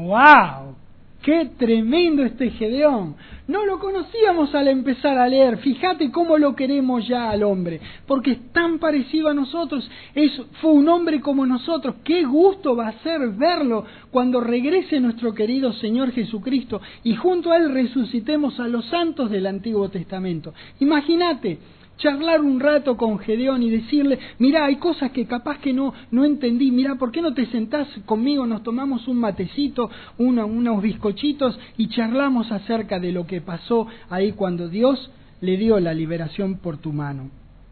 ¡Wow! ¡Qué tremendo este Gedeón! No lo conocíamos al empezar a leer. Fíjate cómo lo queremos ya al hombre, porque es tan parecido a nosotros. Es, fue un hombre como nosotros. ¡Qué gusto va a ser verlo cuando regrese nuestro querido Señor Jesucristo y junto a Él resucitemos a los santos del Antiguo Testamento! Imagínate charlar un rato con Gedeón y decirle, mirá, hay cosas que capaz que no, no entendí, mirá, ¿por qué no te sentás conmigo, nos tomamos un matecito, una, unos bizcochitos y charlamos acerca de lo que pasó ahí cuando Dios le dio la liberación por tu mano?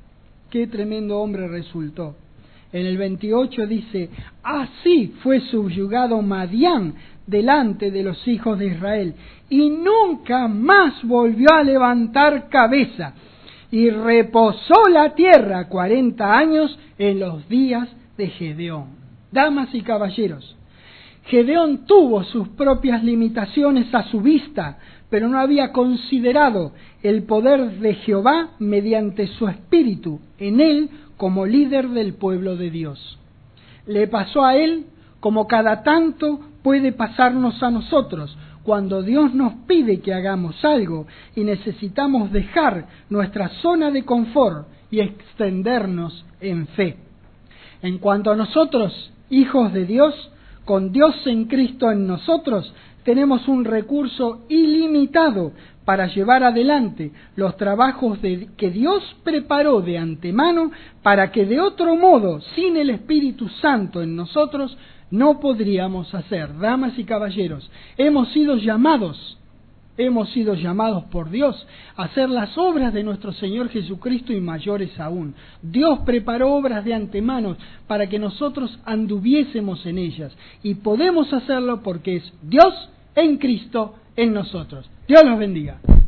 Qué tremendo hombre resultó. En el veintiocho dice, así fue subyugado Madián delante de los hijos de Israel, y nunca más volvió a levantar cabeza. Y reposó la tierra cuarenta años en los días de Gedeón. Damas y caballeros, Gedeón tuvo sus propias limitaciones a su vista, pero no había considerado el poder de Jehová mediante su espíritu en él como líder del pueblo de Dios. Le pasó a él como cada tanto puede pasarnos a nosotros, cuando Dios nos pide que hagamos algo y necesitamos dejar nuestra zona de confort y extendernos en fe. En cuanto a nosotros, hijos de Dios, con Dios en Cristo en nosotros, tenemos un recurso ilimitado para llevar adelante los trabajos de, que Dios preparó de antemano para que de otro modo, sin el Espíritu Santo en nosotros, no podríamos hacer. Damas y caballeros, hemos sido llamados, hemos sido llamados por Dios a hacer las obras de nuestro Señor Jesucristo y mayores aún. Dios preparó obras de antemano para que nosotros anduviésemos en ellas, y podemos hacerlo porque es Dios en Cristo en nosotros. Dios los bendiga.